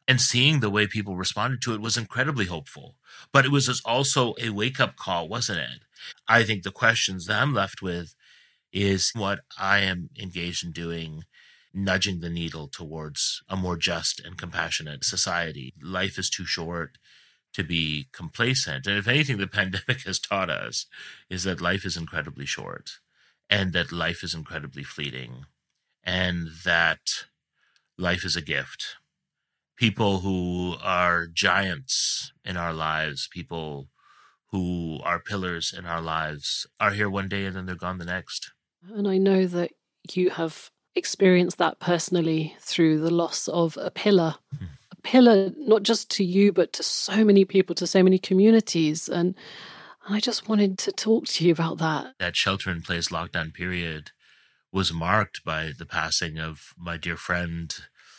And seeing the way people responded to it was incredibly hopeful. But it was also a wake-up call, wasn't it? I think the questions that I'm left with is what I am engaged in doing, nudging the needle towards a more just and compassionate society. Life is too short to be complacent. And if anything, the pandemic has taught us is that life is incredibly short and that life is incredibly fleeting and that life is a gift. People who are giants in our lives, people who are pillars in our lives are here one day and then they're gone the next. And I know that you have experienced that personally through the loss of a pillar. A pillar, not just to you, but to so many people, to so many communities. And I just wanted to talk to you about that. That shelter-in-place lockdown period was marked by the passing of my dear friend,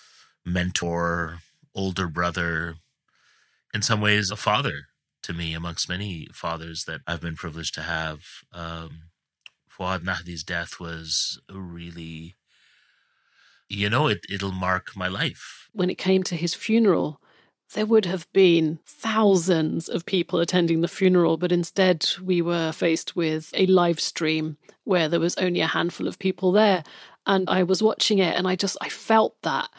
mentor, older brother, in some ways a father to me, amongst many fathers that I've been privileged to have. Fuad Nahdi's death was really, it'll mark my life. When it came to his funeral, there would have been thousands of people attending the funeral, but instead we were faced with a live stream where there was only a handful of people there. And I was watching it and I felt that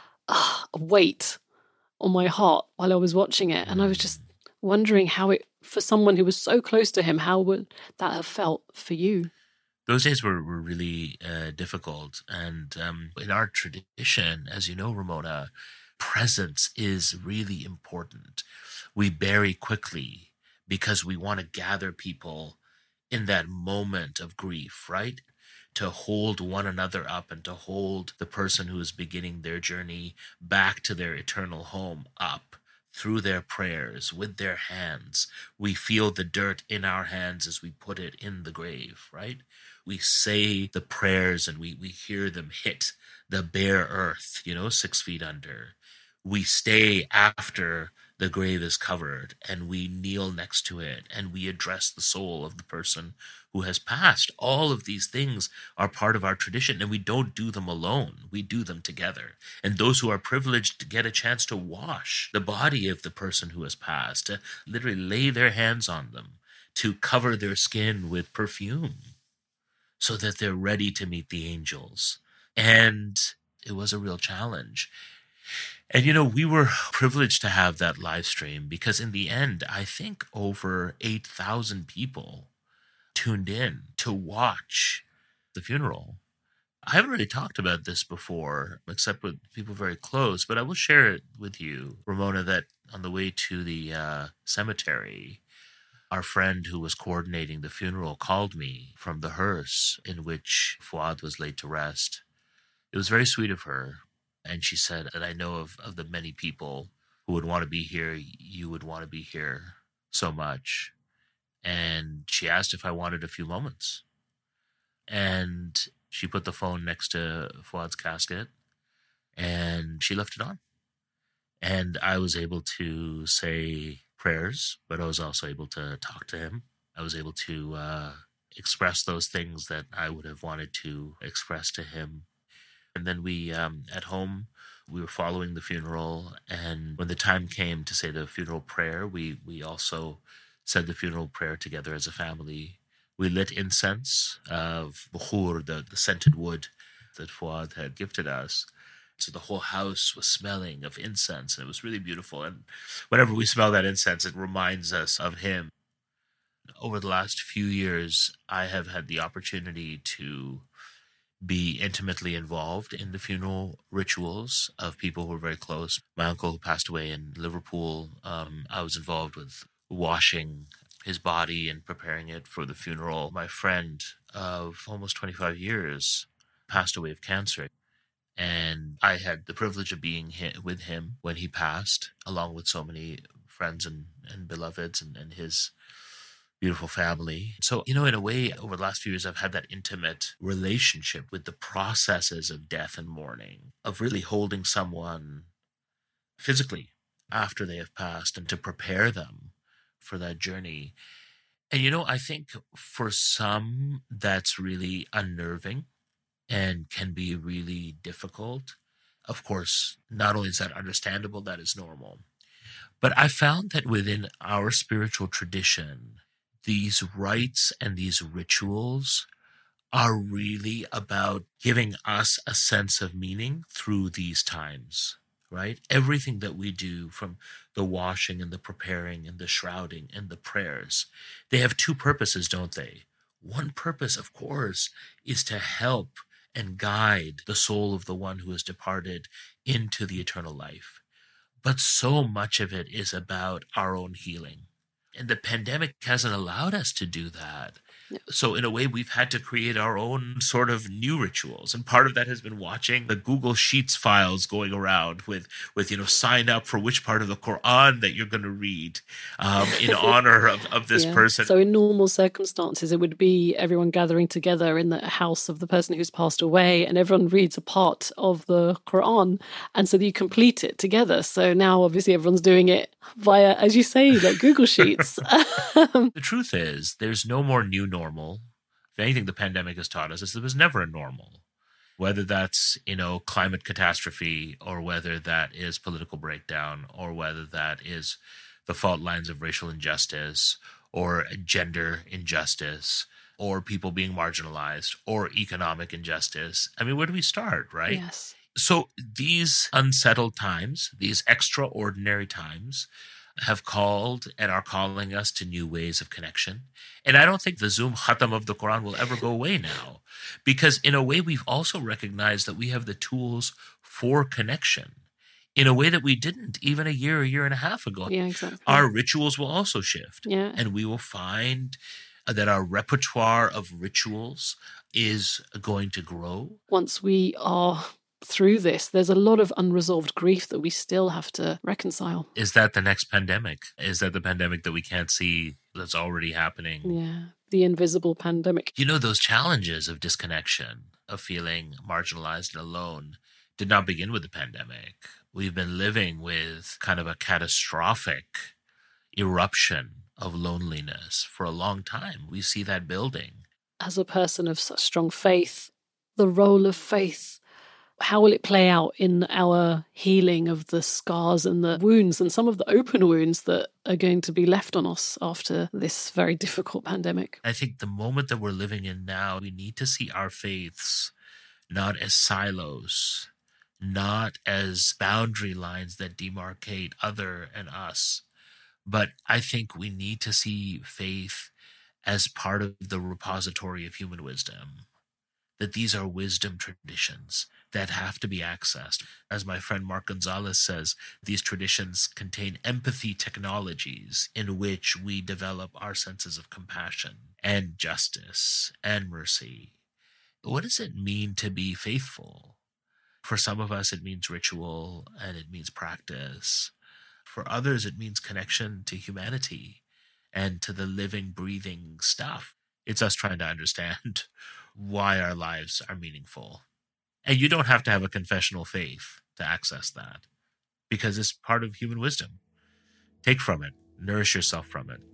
weight on my heart while I was watching it. And I was just wondering how it, for someone who was so close to him, how would that have felt for you? Those days were really difficult. And in our tradition, as you know, Ramona, presence is really important. We bury quickly because we want to gather people in that moment of grief, right? To hold one another up and to hold the person who is beginning their journey back to their eternal home up through their prayers with their hands. We feel the dirt in our hands as we put it in the grave, right? We say the prayers and we hear them hit the bare earth, 6 feet under. We stay after the grave is covered and we kneel next to it and we address the soul of the person who has passed. All of these things are part of our tradition and we don't do them alone. We do them together. And those who are privileged get a chance to wash the body of the person who has passed, to literally lay their hands on them, to cover their skin with perfume so that they're ready to meet the angels. And it was a real challenge. And, we were privileged to have that live stream because in the end, I think over 8,000 people tuned in to watch the funeral. I haven't really talked about this before, except with people very close, but I will share it with you, Ramona, that on the way to the cemetery, our friend who was coordinating the funeral called me from the hearse in which Fuad was laid to rest. It was very sweet of her. And she said that I know of the many people who would want to be here. You would want to be here so much. And she asked if I wanted a few moments. And she put the phone next to Fuad's casket and she left it on. And I was able to say prayers, but I was also able to talk to him. I was able to express those things that I would have wanted to express to him. And then we, at home, we were following the funeral. And when the time came to say the funeral prayer, we also said the funeral prayer together as a family. We lit incense of bukhur, the scented wood that Fuad had gifted us. So the whole house was smelling of incense. And it was really beautiful. And whenever we smell that incense, it reminds us of him. Over the last few years, I have had the opportunity to be intimately involved in the funeral rituals of people who were very close. My uncle who passed away in Liverpool, I was involved with washing his body and preparing it for the funeral. My friend of almost 25 years passed away of cancer. And I had the privilege of being with him when he passed, along with so many friends and beloveds and his beautiful family. So, in a way, over the last few years, I've had that intimate relationship with the processes of death and mourning, of really holding someone physically after they have passed and to prepare them for that journey. And, I think for some, that's really unnerving and can be really difficult. Of course, not only is that understandable, that is normal. But I found that within our spiritual tradition, these rites and these rituals are really about giving us a sense of meaning through these times, right? Everything that we do, from the washing and the preparing and the shrouding and the prayers, they have two purposes, don't they? One purpose, of course, is to help and guide the soul of the one who has departed into the eternal life. But so much of it is about our own healing. And the pandemic hasn't allowed us to do that. So in a way, we've had to create our own sort of new rituals. And part of that has been watching the Google Sheets files going around with sign up for which part of the Quran that you're going to read in honor of this person. So in normal circumstances, it would be everyone gathering together in the house of the person who's passed away, and everyone reads a part of the Quran. And so that you complete it together. So now, obviously, everyone's doing it via, as you say, like Google Sheets. The truth is, there's no more new normal. If anything, the pandemic has taught us is there was never a normal. Whether that's, climate catastrophe, or whether that is political breakdown, or whether that is the fault lines of racial injustice, or gender injustice, or people being marginalized, or economic injustice. I mean, where do we start, right? Yes. So these unsettled times, these extraordinary times, have called and are calling us to new ways of connection. And I don't think the Zoom khatam of the Quran will ever go away now, because in a way we've also recognized that we have the tools for connection in a way that we didn't even a year and a half ago. Yeah, exactly. Our rituals will also shift. Yeah. And we will find that our repertoire of rituals is going to grow. Once we are through this, there's a lot of unresolved grief that we still have to reconcile. Is that the next pandemic? Is that the pandemic that we can't see that's already happening? Yeah, the invisible pandemic. Those challenges of disconnection, of feeling marginalized and alone, did not begin with the pandemic. We've been living with kind of a catastrophic eruption of loneliness for a long time. We see that building. As a person of such strong faith, the role of faith, how will it play out in our healing of the scars and the wounds and some of the open wounds that are going to be left on us after this very difficult pandemic? I think the moment that we're living in now, we need to see our faiths not as silos, not as boundary lines that demarcate other and us, but I think we need to see faith as part of the repository of human wisdom, that these are wisdom traditions that have to be accessed. As my friend Mark Gonzalez says, these traditions contain empathy technologies in which we develop our senses of compassion and justice and mercy. What does it mean to be faithful? For some of us, it means ritual and it means practice. For others, it means connection to humanity and to the living, breathing stuff. It's us trying to understand why our lives are meaningful. And you don't have to have a confessional faith to access that, because it's part of human wisdom. Take from it, nourish yourself from it.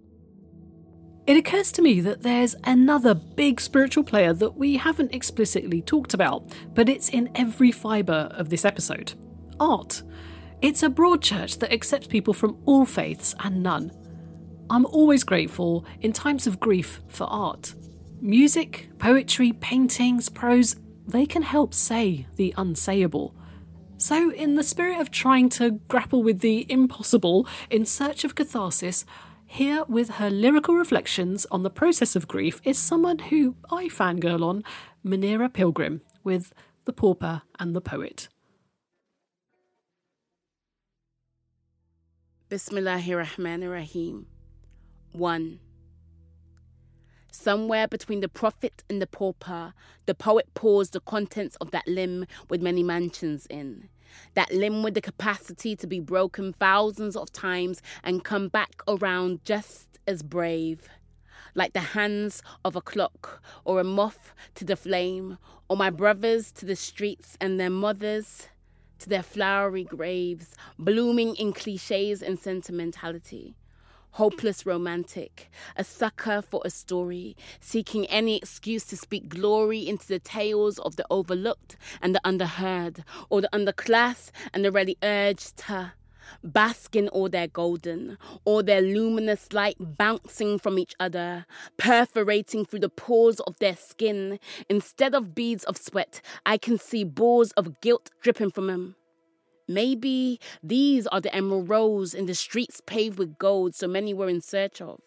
It occurs to me that there's another big spiritual player that we haven't explicitly talked about, but it's in every fibre of this episode. Art. It's a broad church that accepts people from all faiths and none. I'm always grateful in times of grief for art. Music, poetry, paintings, prose, they can help say the unsayable. So, in the spirit of trying to grapple with the impossible in search of catharsis, here with her lyrical reflections on the process of grief is someone who I fangirl on, Munira Pilgrim, with The Pauper and the Poet. Bismillahirrahmanirrahim. 1. Somewhere between the prophet and the pauper, the poet pours the contents of that limb with many mansions in. That limb with the capacity to be broken thousands of times and come back around just as brave. Like the hands of a clock, or a moth to the flame, or my brothers to the streets and their mothers to their flowery graves, blooming in cliches and sentimentality. hopeless romantic, a sucker for a story, seeking any excuse to speak glory into the tales of the overlooked and the underheard, or the underclass and the ready urged to bask in all their golden, all their luminous light bouncing from each other, perforating through the pores of their skin. Instead of beads of sweat, I can see balls of guilt dripping from them. Maybe these are the emerald rows in the streets paved with gold so many were in search of.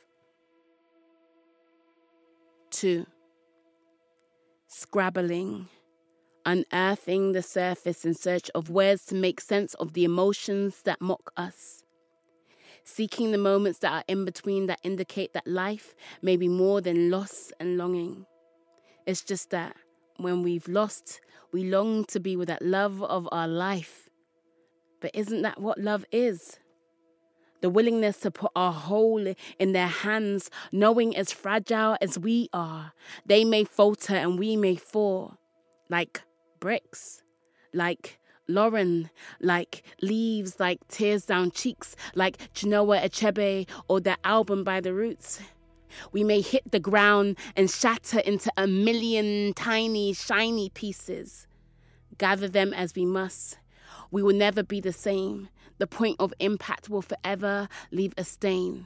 2. Scrabbling, unearthing the surface in search of words to make sense of the emotions that mock us. Seeking the moments that are in between that indicate that life may be more than loss and longing. It's just that when we've lost, we long to be with that love of our life. But isn't that what love is? The willingness to put our whole in their hands, knowing as fragile as we are, they may falter and we may fall. Like bricks, like Lauren, like leaves, like tears down cheeks, like Chinua Achebe or their album By the Roots. We may hit the ground and shatter into a million tiny, shiny pieces. Gather them as we must. We will never be the same. The point of impact will forever leave a stain.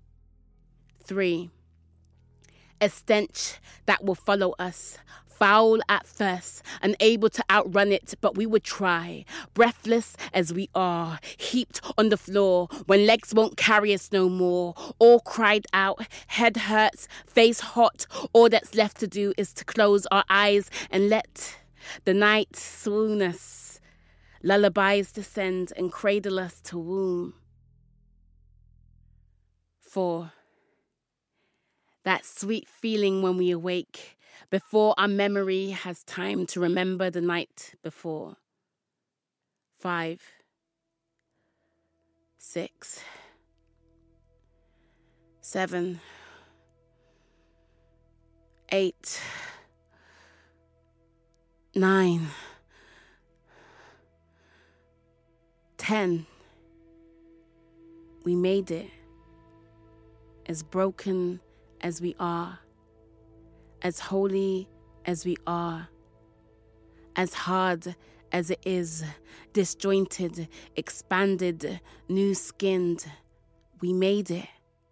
3. A stench that will follow us. Foul at first, unable to outrun it, but we would try. Breathless as we are, heaped on the floor, when legs won't carry us no more. All cried out, head hurts, face hot. All that's left to do is to close our eyes and let the night swoon us. Lullabies descend and cradle us to womb. 4. That sweet feeling when we awake, before our memory has time to remember the night before. 5. 6. 7. 8. 9. 10. We made it. As broken as we are. As holy as we are. As hard as it is. Disjointed, expanded, new-skinned. We made it.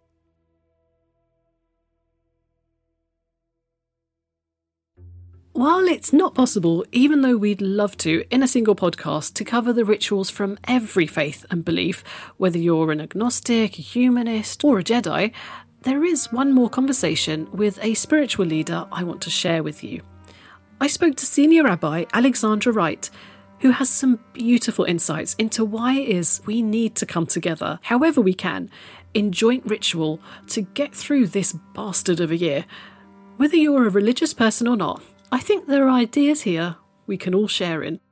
While it's not possible, even though we'd love to, in a single podcast, to cover the rituals from every faith and belief, whether you're an agnostic, a humanist, or a Jedi, there is one more conversation with a spiritual leader I want to share with you. I spoke to Senior Rabbi Alexandra Wright, who has some beautiful insights into why it is we need to come together, however we can, in joint ritual to get through this bastard of a year. Whether you're a religious person or not, I think there are ideas here we can all share in.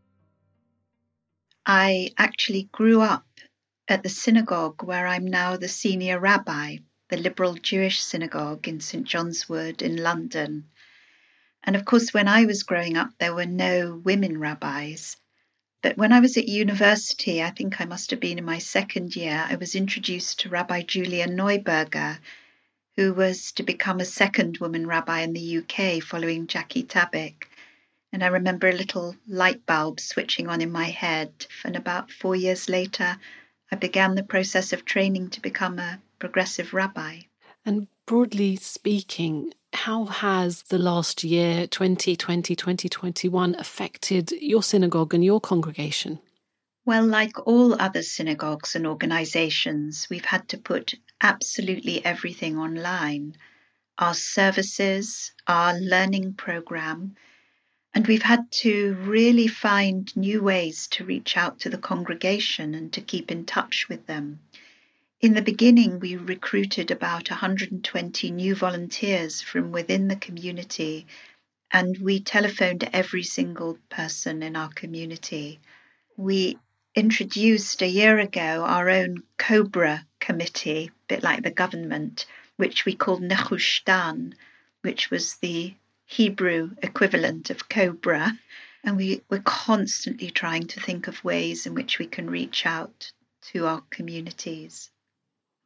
I actually grew up at the synagogue where I'm now the senior rabbi, the liberal Jewish synagogue in St John's Wood in London. And of course, when I was growing up, there were no women rabbis. But when I was at university, I think I must have been in my second year, I was introduced to Rabbi Julia Neuberger, who was to become a second woman rabbi in the UK following Jackie Tabbick. And I remember a little light bulb switching on in my head. And about 4 years later, I began the process of training to become a progressive rabbi. And broadly speaking, how has the last year, 2020, 2021, affected your synagogue and your congregation? Well, like all other synagogues and organisations, we've had to put absolutely everything online. Our services, our learning programme, and we've had to really find new ways to reach out to the congregation and to keep in touch with them. In the beginning, we recruited about 120 new volunteers from within the community, and we telephoned every single person in our community. We introduced a year ago our own Cobra committee, a bit like the government, which we called Nehushtan, which was the Hebrew equivalent of Cobra. And we're constantly trying to think of ways in which we can reach out to our communities.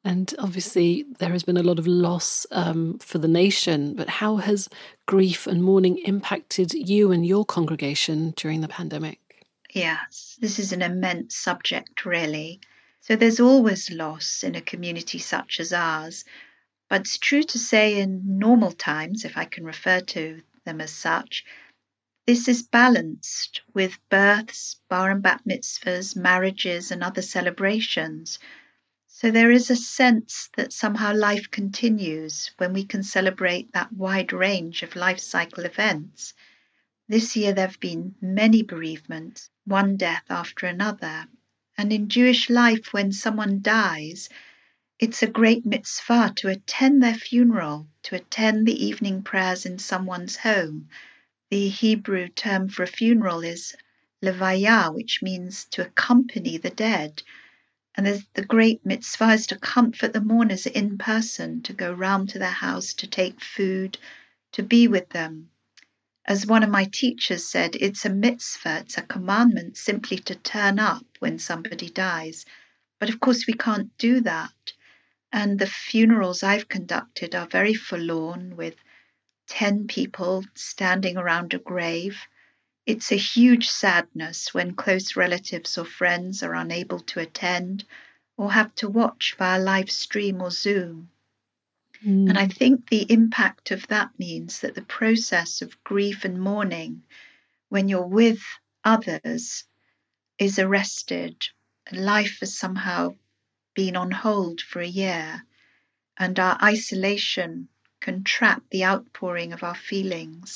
And obviously there has been a lot of loss for the nation, but how has grief and mourning impacted you and your congregation during the pandemic? Yes, this is an immense subject, really. So there's always loss in a community such as ours. But it's true to say in normal times, if I can refer to them as such, this is balanced with births, bar and bat mitzvahs, marriages and other celebrations. So there is a sense that somehow life continues when we can celebrate that wide range of life cycle events. This year there have been many bereavements, one death after another. And in Jewish life, when someone dies, it's a great mitzvah to attend their funeral, to attend the evening prayers in someone's home. The Hebrew term for a funeral is levaya, which means to accompany the dead. And the great mitzvah is to comfort the mourners in person, to go round to their house, to take food, to be with them. As one of my teachers said, it's a mitzvah, it's a commandment simply to turn up when somebody dies. But of course we can't do that. And the funerals I've conducted are very forlorn, with 10 people standing around a grave. It's a huge sadness when close relatives or friends are unable to attend or have to watch via live stream or Zoom. And I think the impact of that means that the process of grief and mourning, when you're with others, is arrested. Life has somehow been on hold for a year, and our isolation can trap the outpouring of our feelings.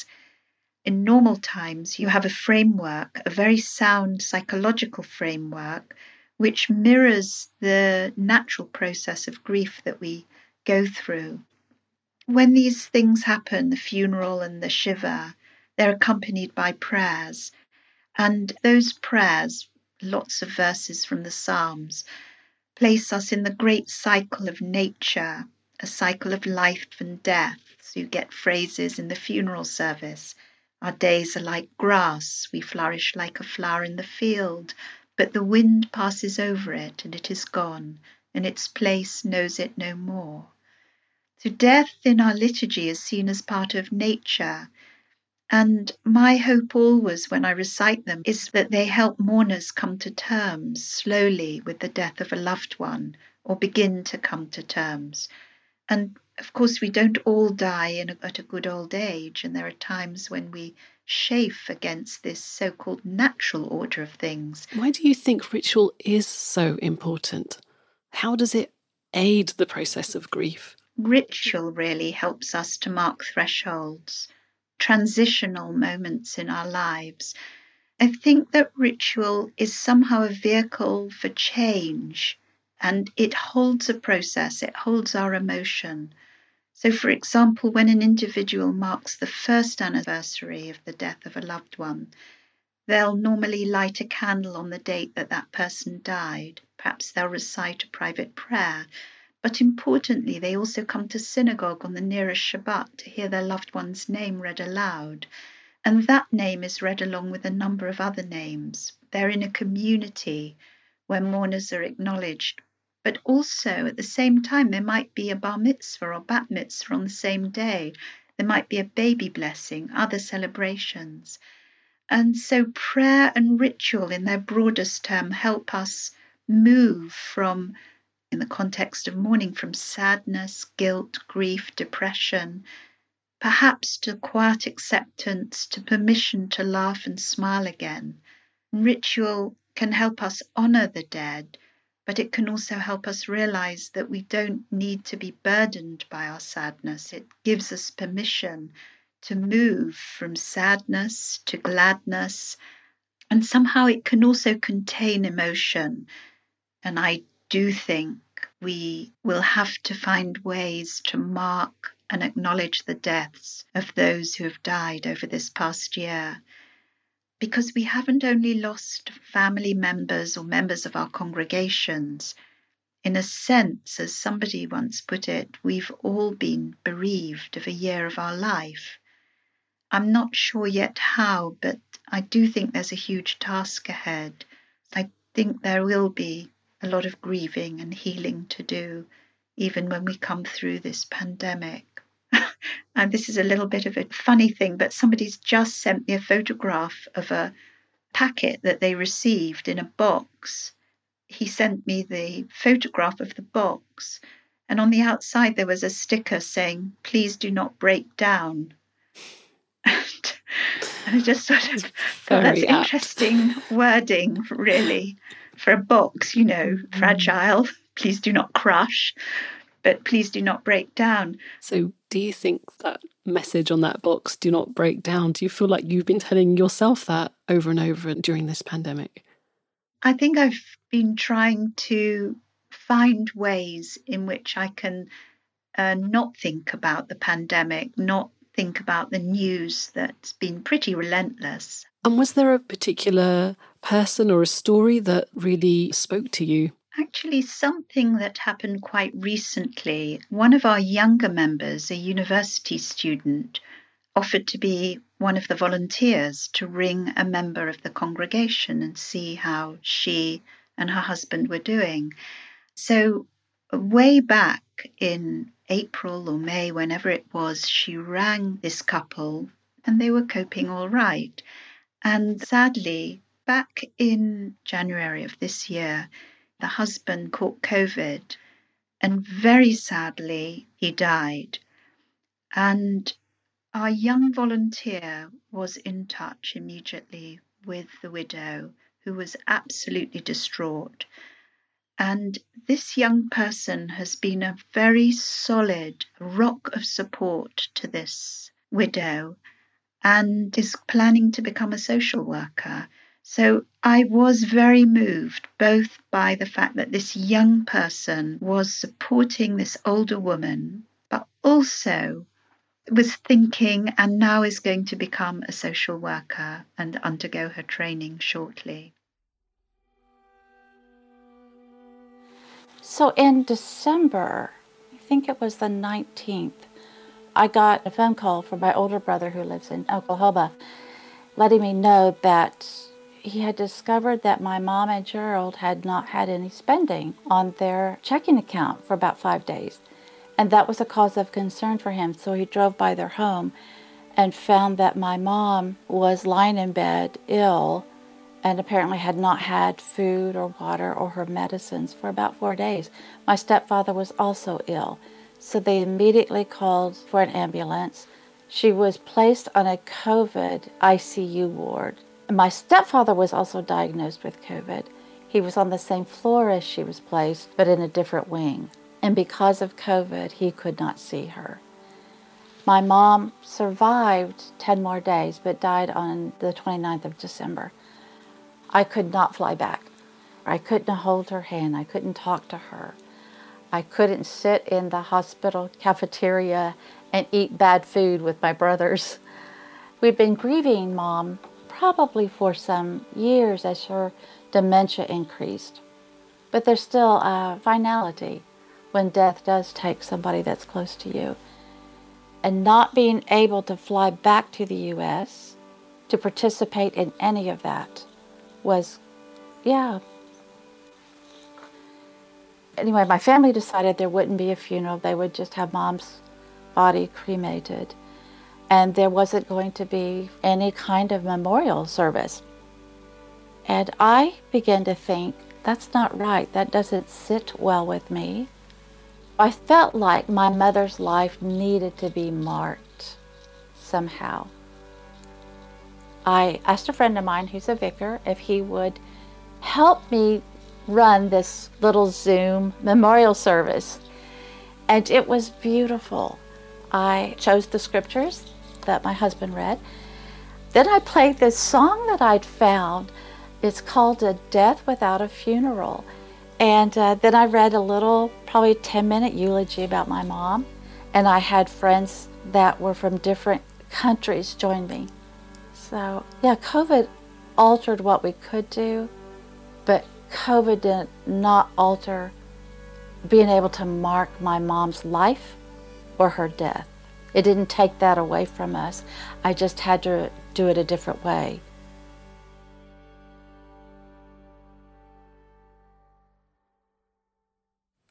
In normal times, you have a framework, a very sound psychological framework, which mirrors the natural process of grief that we go through. When these things happen, the funeral and the shiva, they're accompanied by prayers. And those prayers, lots of verses from the Psalms, place us in the great cycle of nature, a cycle of life and death. So you get phrases in the funeral service. Our days are like grass, we flourish like a flower in the field, but the wind passes over it and it is gone, and its place knows it no more. So death in our liturgy is seen as part of nature, and my hope always when I recite them is that they help mourners come to terms slowly with the death of a loved one, or begin to come to terms. And of course we don't all die at a good old age, and there are times when we chafe against this so-called natural order of things. Why do you think ritual is so important? How does it aid the process of grief? Ritual really helps us to mark thresholds, transitional moments in our lives. I think that ritual is somehow a vehicle for change, and it holds a process, it holds our emotion. So, for example, when an individual marks the first anniversary of the death of a loved one, they'll normally light a candle on the date that that person died. Perhaps they'll recite a private prayer. But importantly, they also come to synagogue on the nearest Shabbat to hear their loved one's name read aloud. And that name is read along with a number of other names. They're in a community where mourners are acknowledged. But also, at the same time, there might be a bar mitzvah or bat mitzvah on the same day. There might be a baby blessing, other celebrations. And so prayer and ritual in their broadest term help us move from, in the context of mourning, from sadness, guilt, grief, depression, perhaps to quiet acceptance, to permission to laugh and smile again. Ritual can help us honour the dead, but it can also help us realise that we don't need to be burdened by our sadness. It gives us permission to move from sadness to gladness, and somehow it can also contain emotion. And I do think we will have to find ways to mark and acknowledge the deaths of those who have died over this past year, because we haven't only lost family members or members of our congregations. In a sense, as somebody once put it, we've all been bereaved of a year of our life. I'm not sure yet how, but I do think there's a huge task ahead. I think there will be a lot of grieving and healing to do even when we come through this pandemic. And this is a little bit of a funny thing, but somebody's just sent me a photograph of a packet that they received in a box. He sent me the photograph of the box, and on the outside there was a sticker saying, "Please do not break down." And I just sort of thought that's interesting wording, really, for a box, fragile, please do not crush, but please do not break down. So do you think that message on that box, "do not break down," do you feel like you've been telling yourself that over and over during this pandemic? I think I've been trying to find ways in which I can not think about the pandemic, not think about the news that's been pretty relentless. And was there a particular person or a story that really spoke to you? Actually, something that happened quite recently. One of our younger members, a university student, offered to be one of the volunteers to ring a member of the congregation and see how she and her husband were doing. So way back in April or May, whenever it was, she rang this couple and they were coping all right. And sadly, back in January of this year, the husband caught COVID, and very sadly, he died. And our young volunteer was in touch immediately with the widow, who was absolutely distraught. And this young person has been a very solid rock of support to this widow and is planning to become a social worker. So I was very moved, both by the fact that this young person was supporting this older woman, but also was thinking and now is going to become a social worker and undergo her training shortly. So in December, I think it was the 19th, I got a phone call from my older brother who lives in Oklahoma, letting me know that he had discovered that my mom and Gerald had not had any spending on their checking account for about 5 days. And that was a cause of concern for him. So he drove by their home and found that my mom was lying in bed ill and apparently had not had food or water or her medicines for about 4 days. My stepfather was also ill. So they immediately called for an ambulance. She was placed on a COVID ICU ward. My stepfather was also diagnosed with COVID. He was on the same floor as she was placed, but in a different wing. And because of COVID, he could not see her. My mom survived 10 more days, but died on the 29th of December. I could not fly back. I couldn't hold her hand. I couldn't talk to her. I couldn't sit in the hospital cafeteria and eat bad food with my brothers. We'd been grieving Mom probably for some years as her dementia increased. But there's still a finality when death does take somebody that's close to you. And not being able to fly back to the U.S. to participate in any of that was, Anyway, my family decided there wouldn't be a funeral. They would just have Mom's body cremated. And there wasn't going to be any kind of memorial service. And I began to think, that's not right. That doesn't sit well with me. I felt like my mother's life needed to be marked somehow. I asked a friend of mine who's a vicar if he would help me run this little Zoom memorial service. And it was beautiful. I chose the scriptures that my husband read. Then I played this song that I'd found. It's called A Death Without a Funeral. And then I read a little, probably 10-minute eulogy about my mom. And I had friends that were from different countries join me. So, COVID altered what we could do, but COVID did not alter being able to mark my mom's life or her death. It didn't take that away from us. I just had to do it a different way.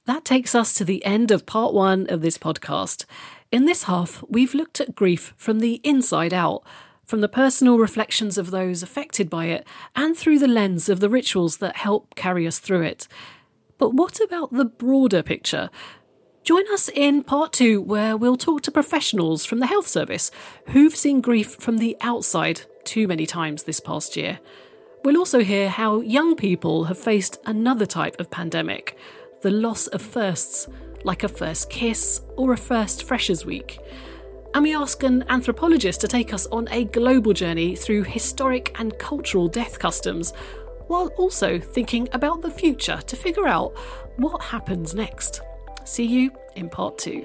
That takes us to the end of part 1 of this podcast. In this half, we've looked at grief from the inside out, from the personal reflections of those affected by it, and through the lens of the rituals that help carry us through it. But what about the broader picture? Join us in part 2, where we'll talk to professionals from the health service who've seen grief from the outside too many times this past year. We'll also hear how young people have faced another type of pandemic, the loss of firsts, like a first kiss or a first Freshers' Week. And we ask an anthropologist to take us on a global journey through historic and cultural death customs, while also thinking about the future to figure out what happens next. See you in part 2.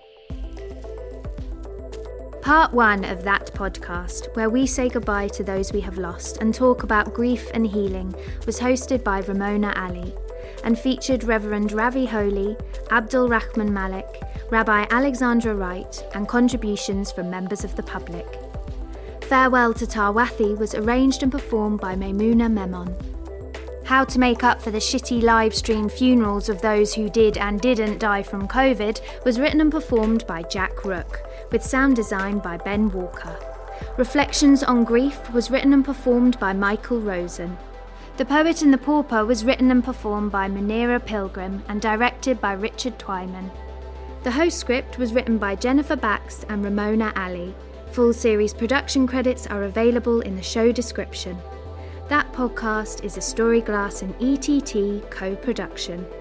Part 1 of that podcast, where we say goodbye to those we have lost and talk about grief and healing, was hosted by Ramona Ali and featured Reverend Ravi Holy, Abdul Rahman Malik, Rabbi Alexandra Wright, and contributions from members of the public. Farewell to Tarwathi was arranged and performed by Maimuna Memon. How to Make Up for the Shitty Live Stream Funerals of Those Who Did and Didn't Die from COVID was written and performed by Jack Rook, with sound design by Ben Walker. Reflections on Grief was written and performed by Michael Rosen. The Poet and the Pauper was written and performed by Munira Pilgrim and directed by Richard Twyman. The host script was written by Jennifer Baxt and Ramona Ali. Full series production credits are available in the show description. That podcast is a Storyglass and ETT co-production.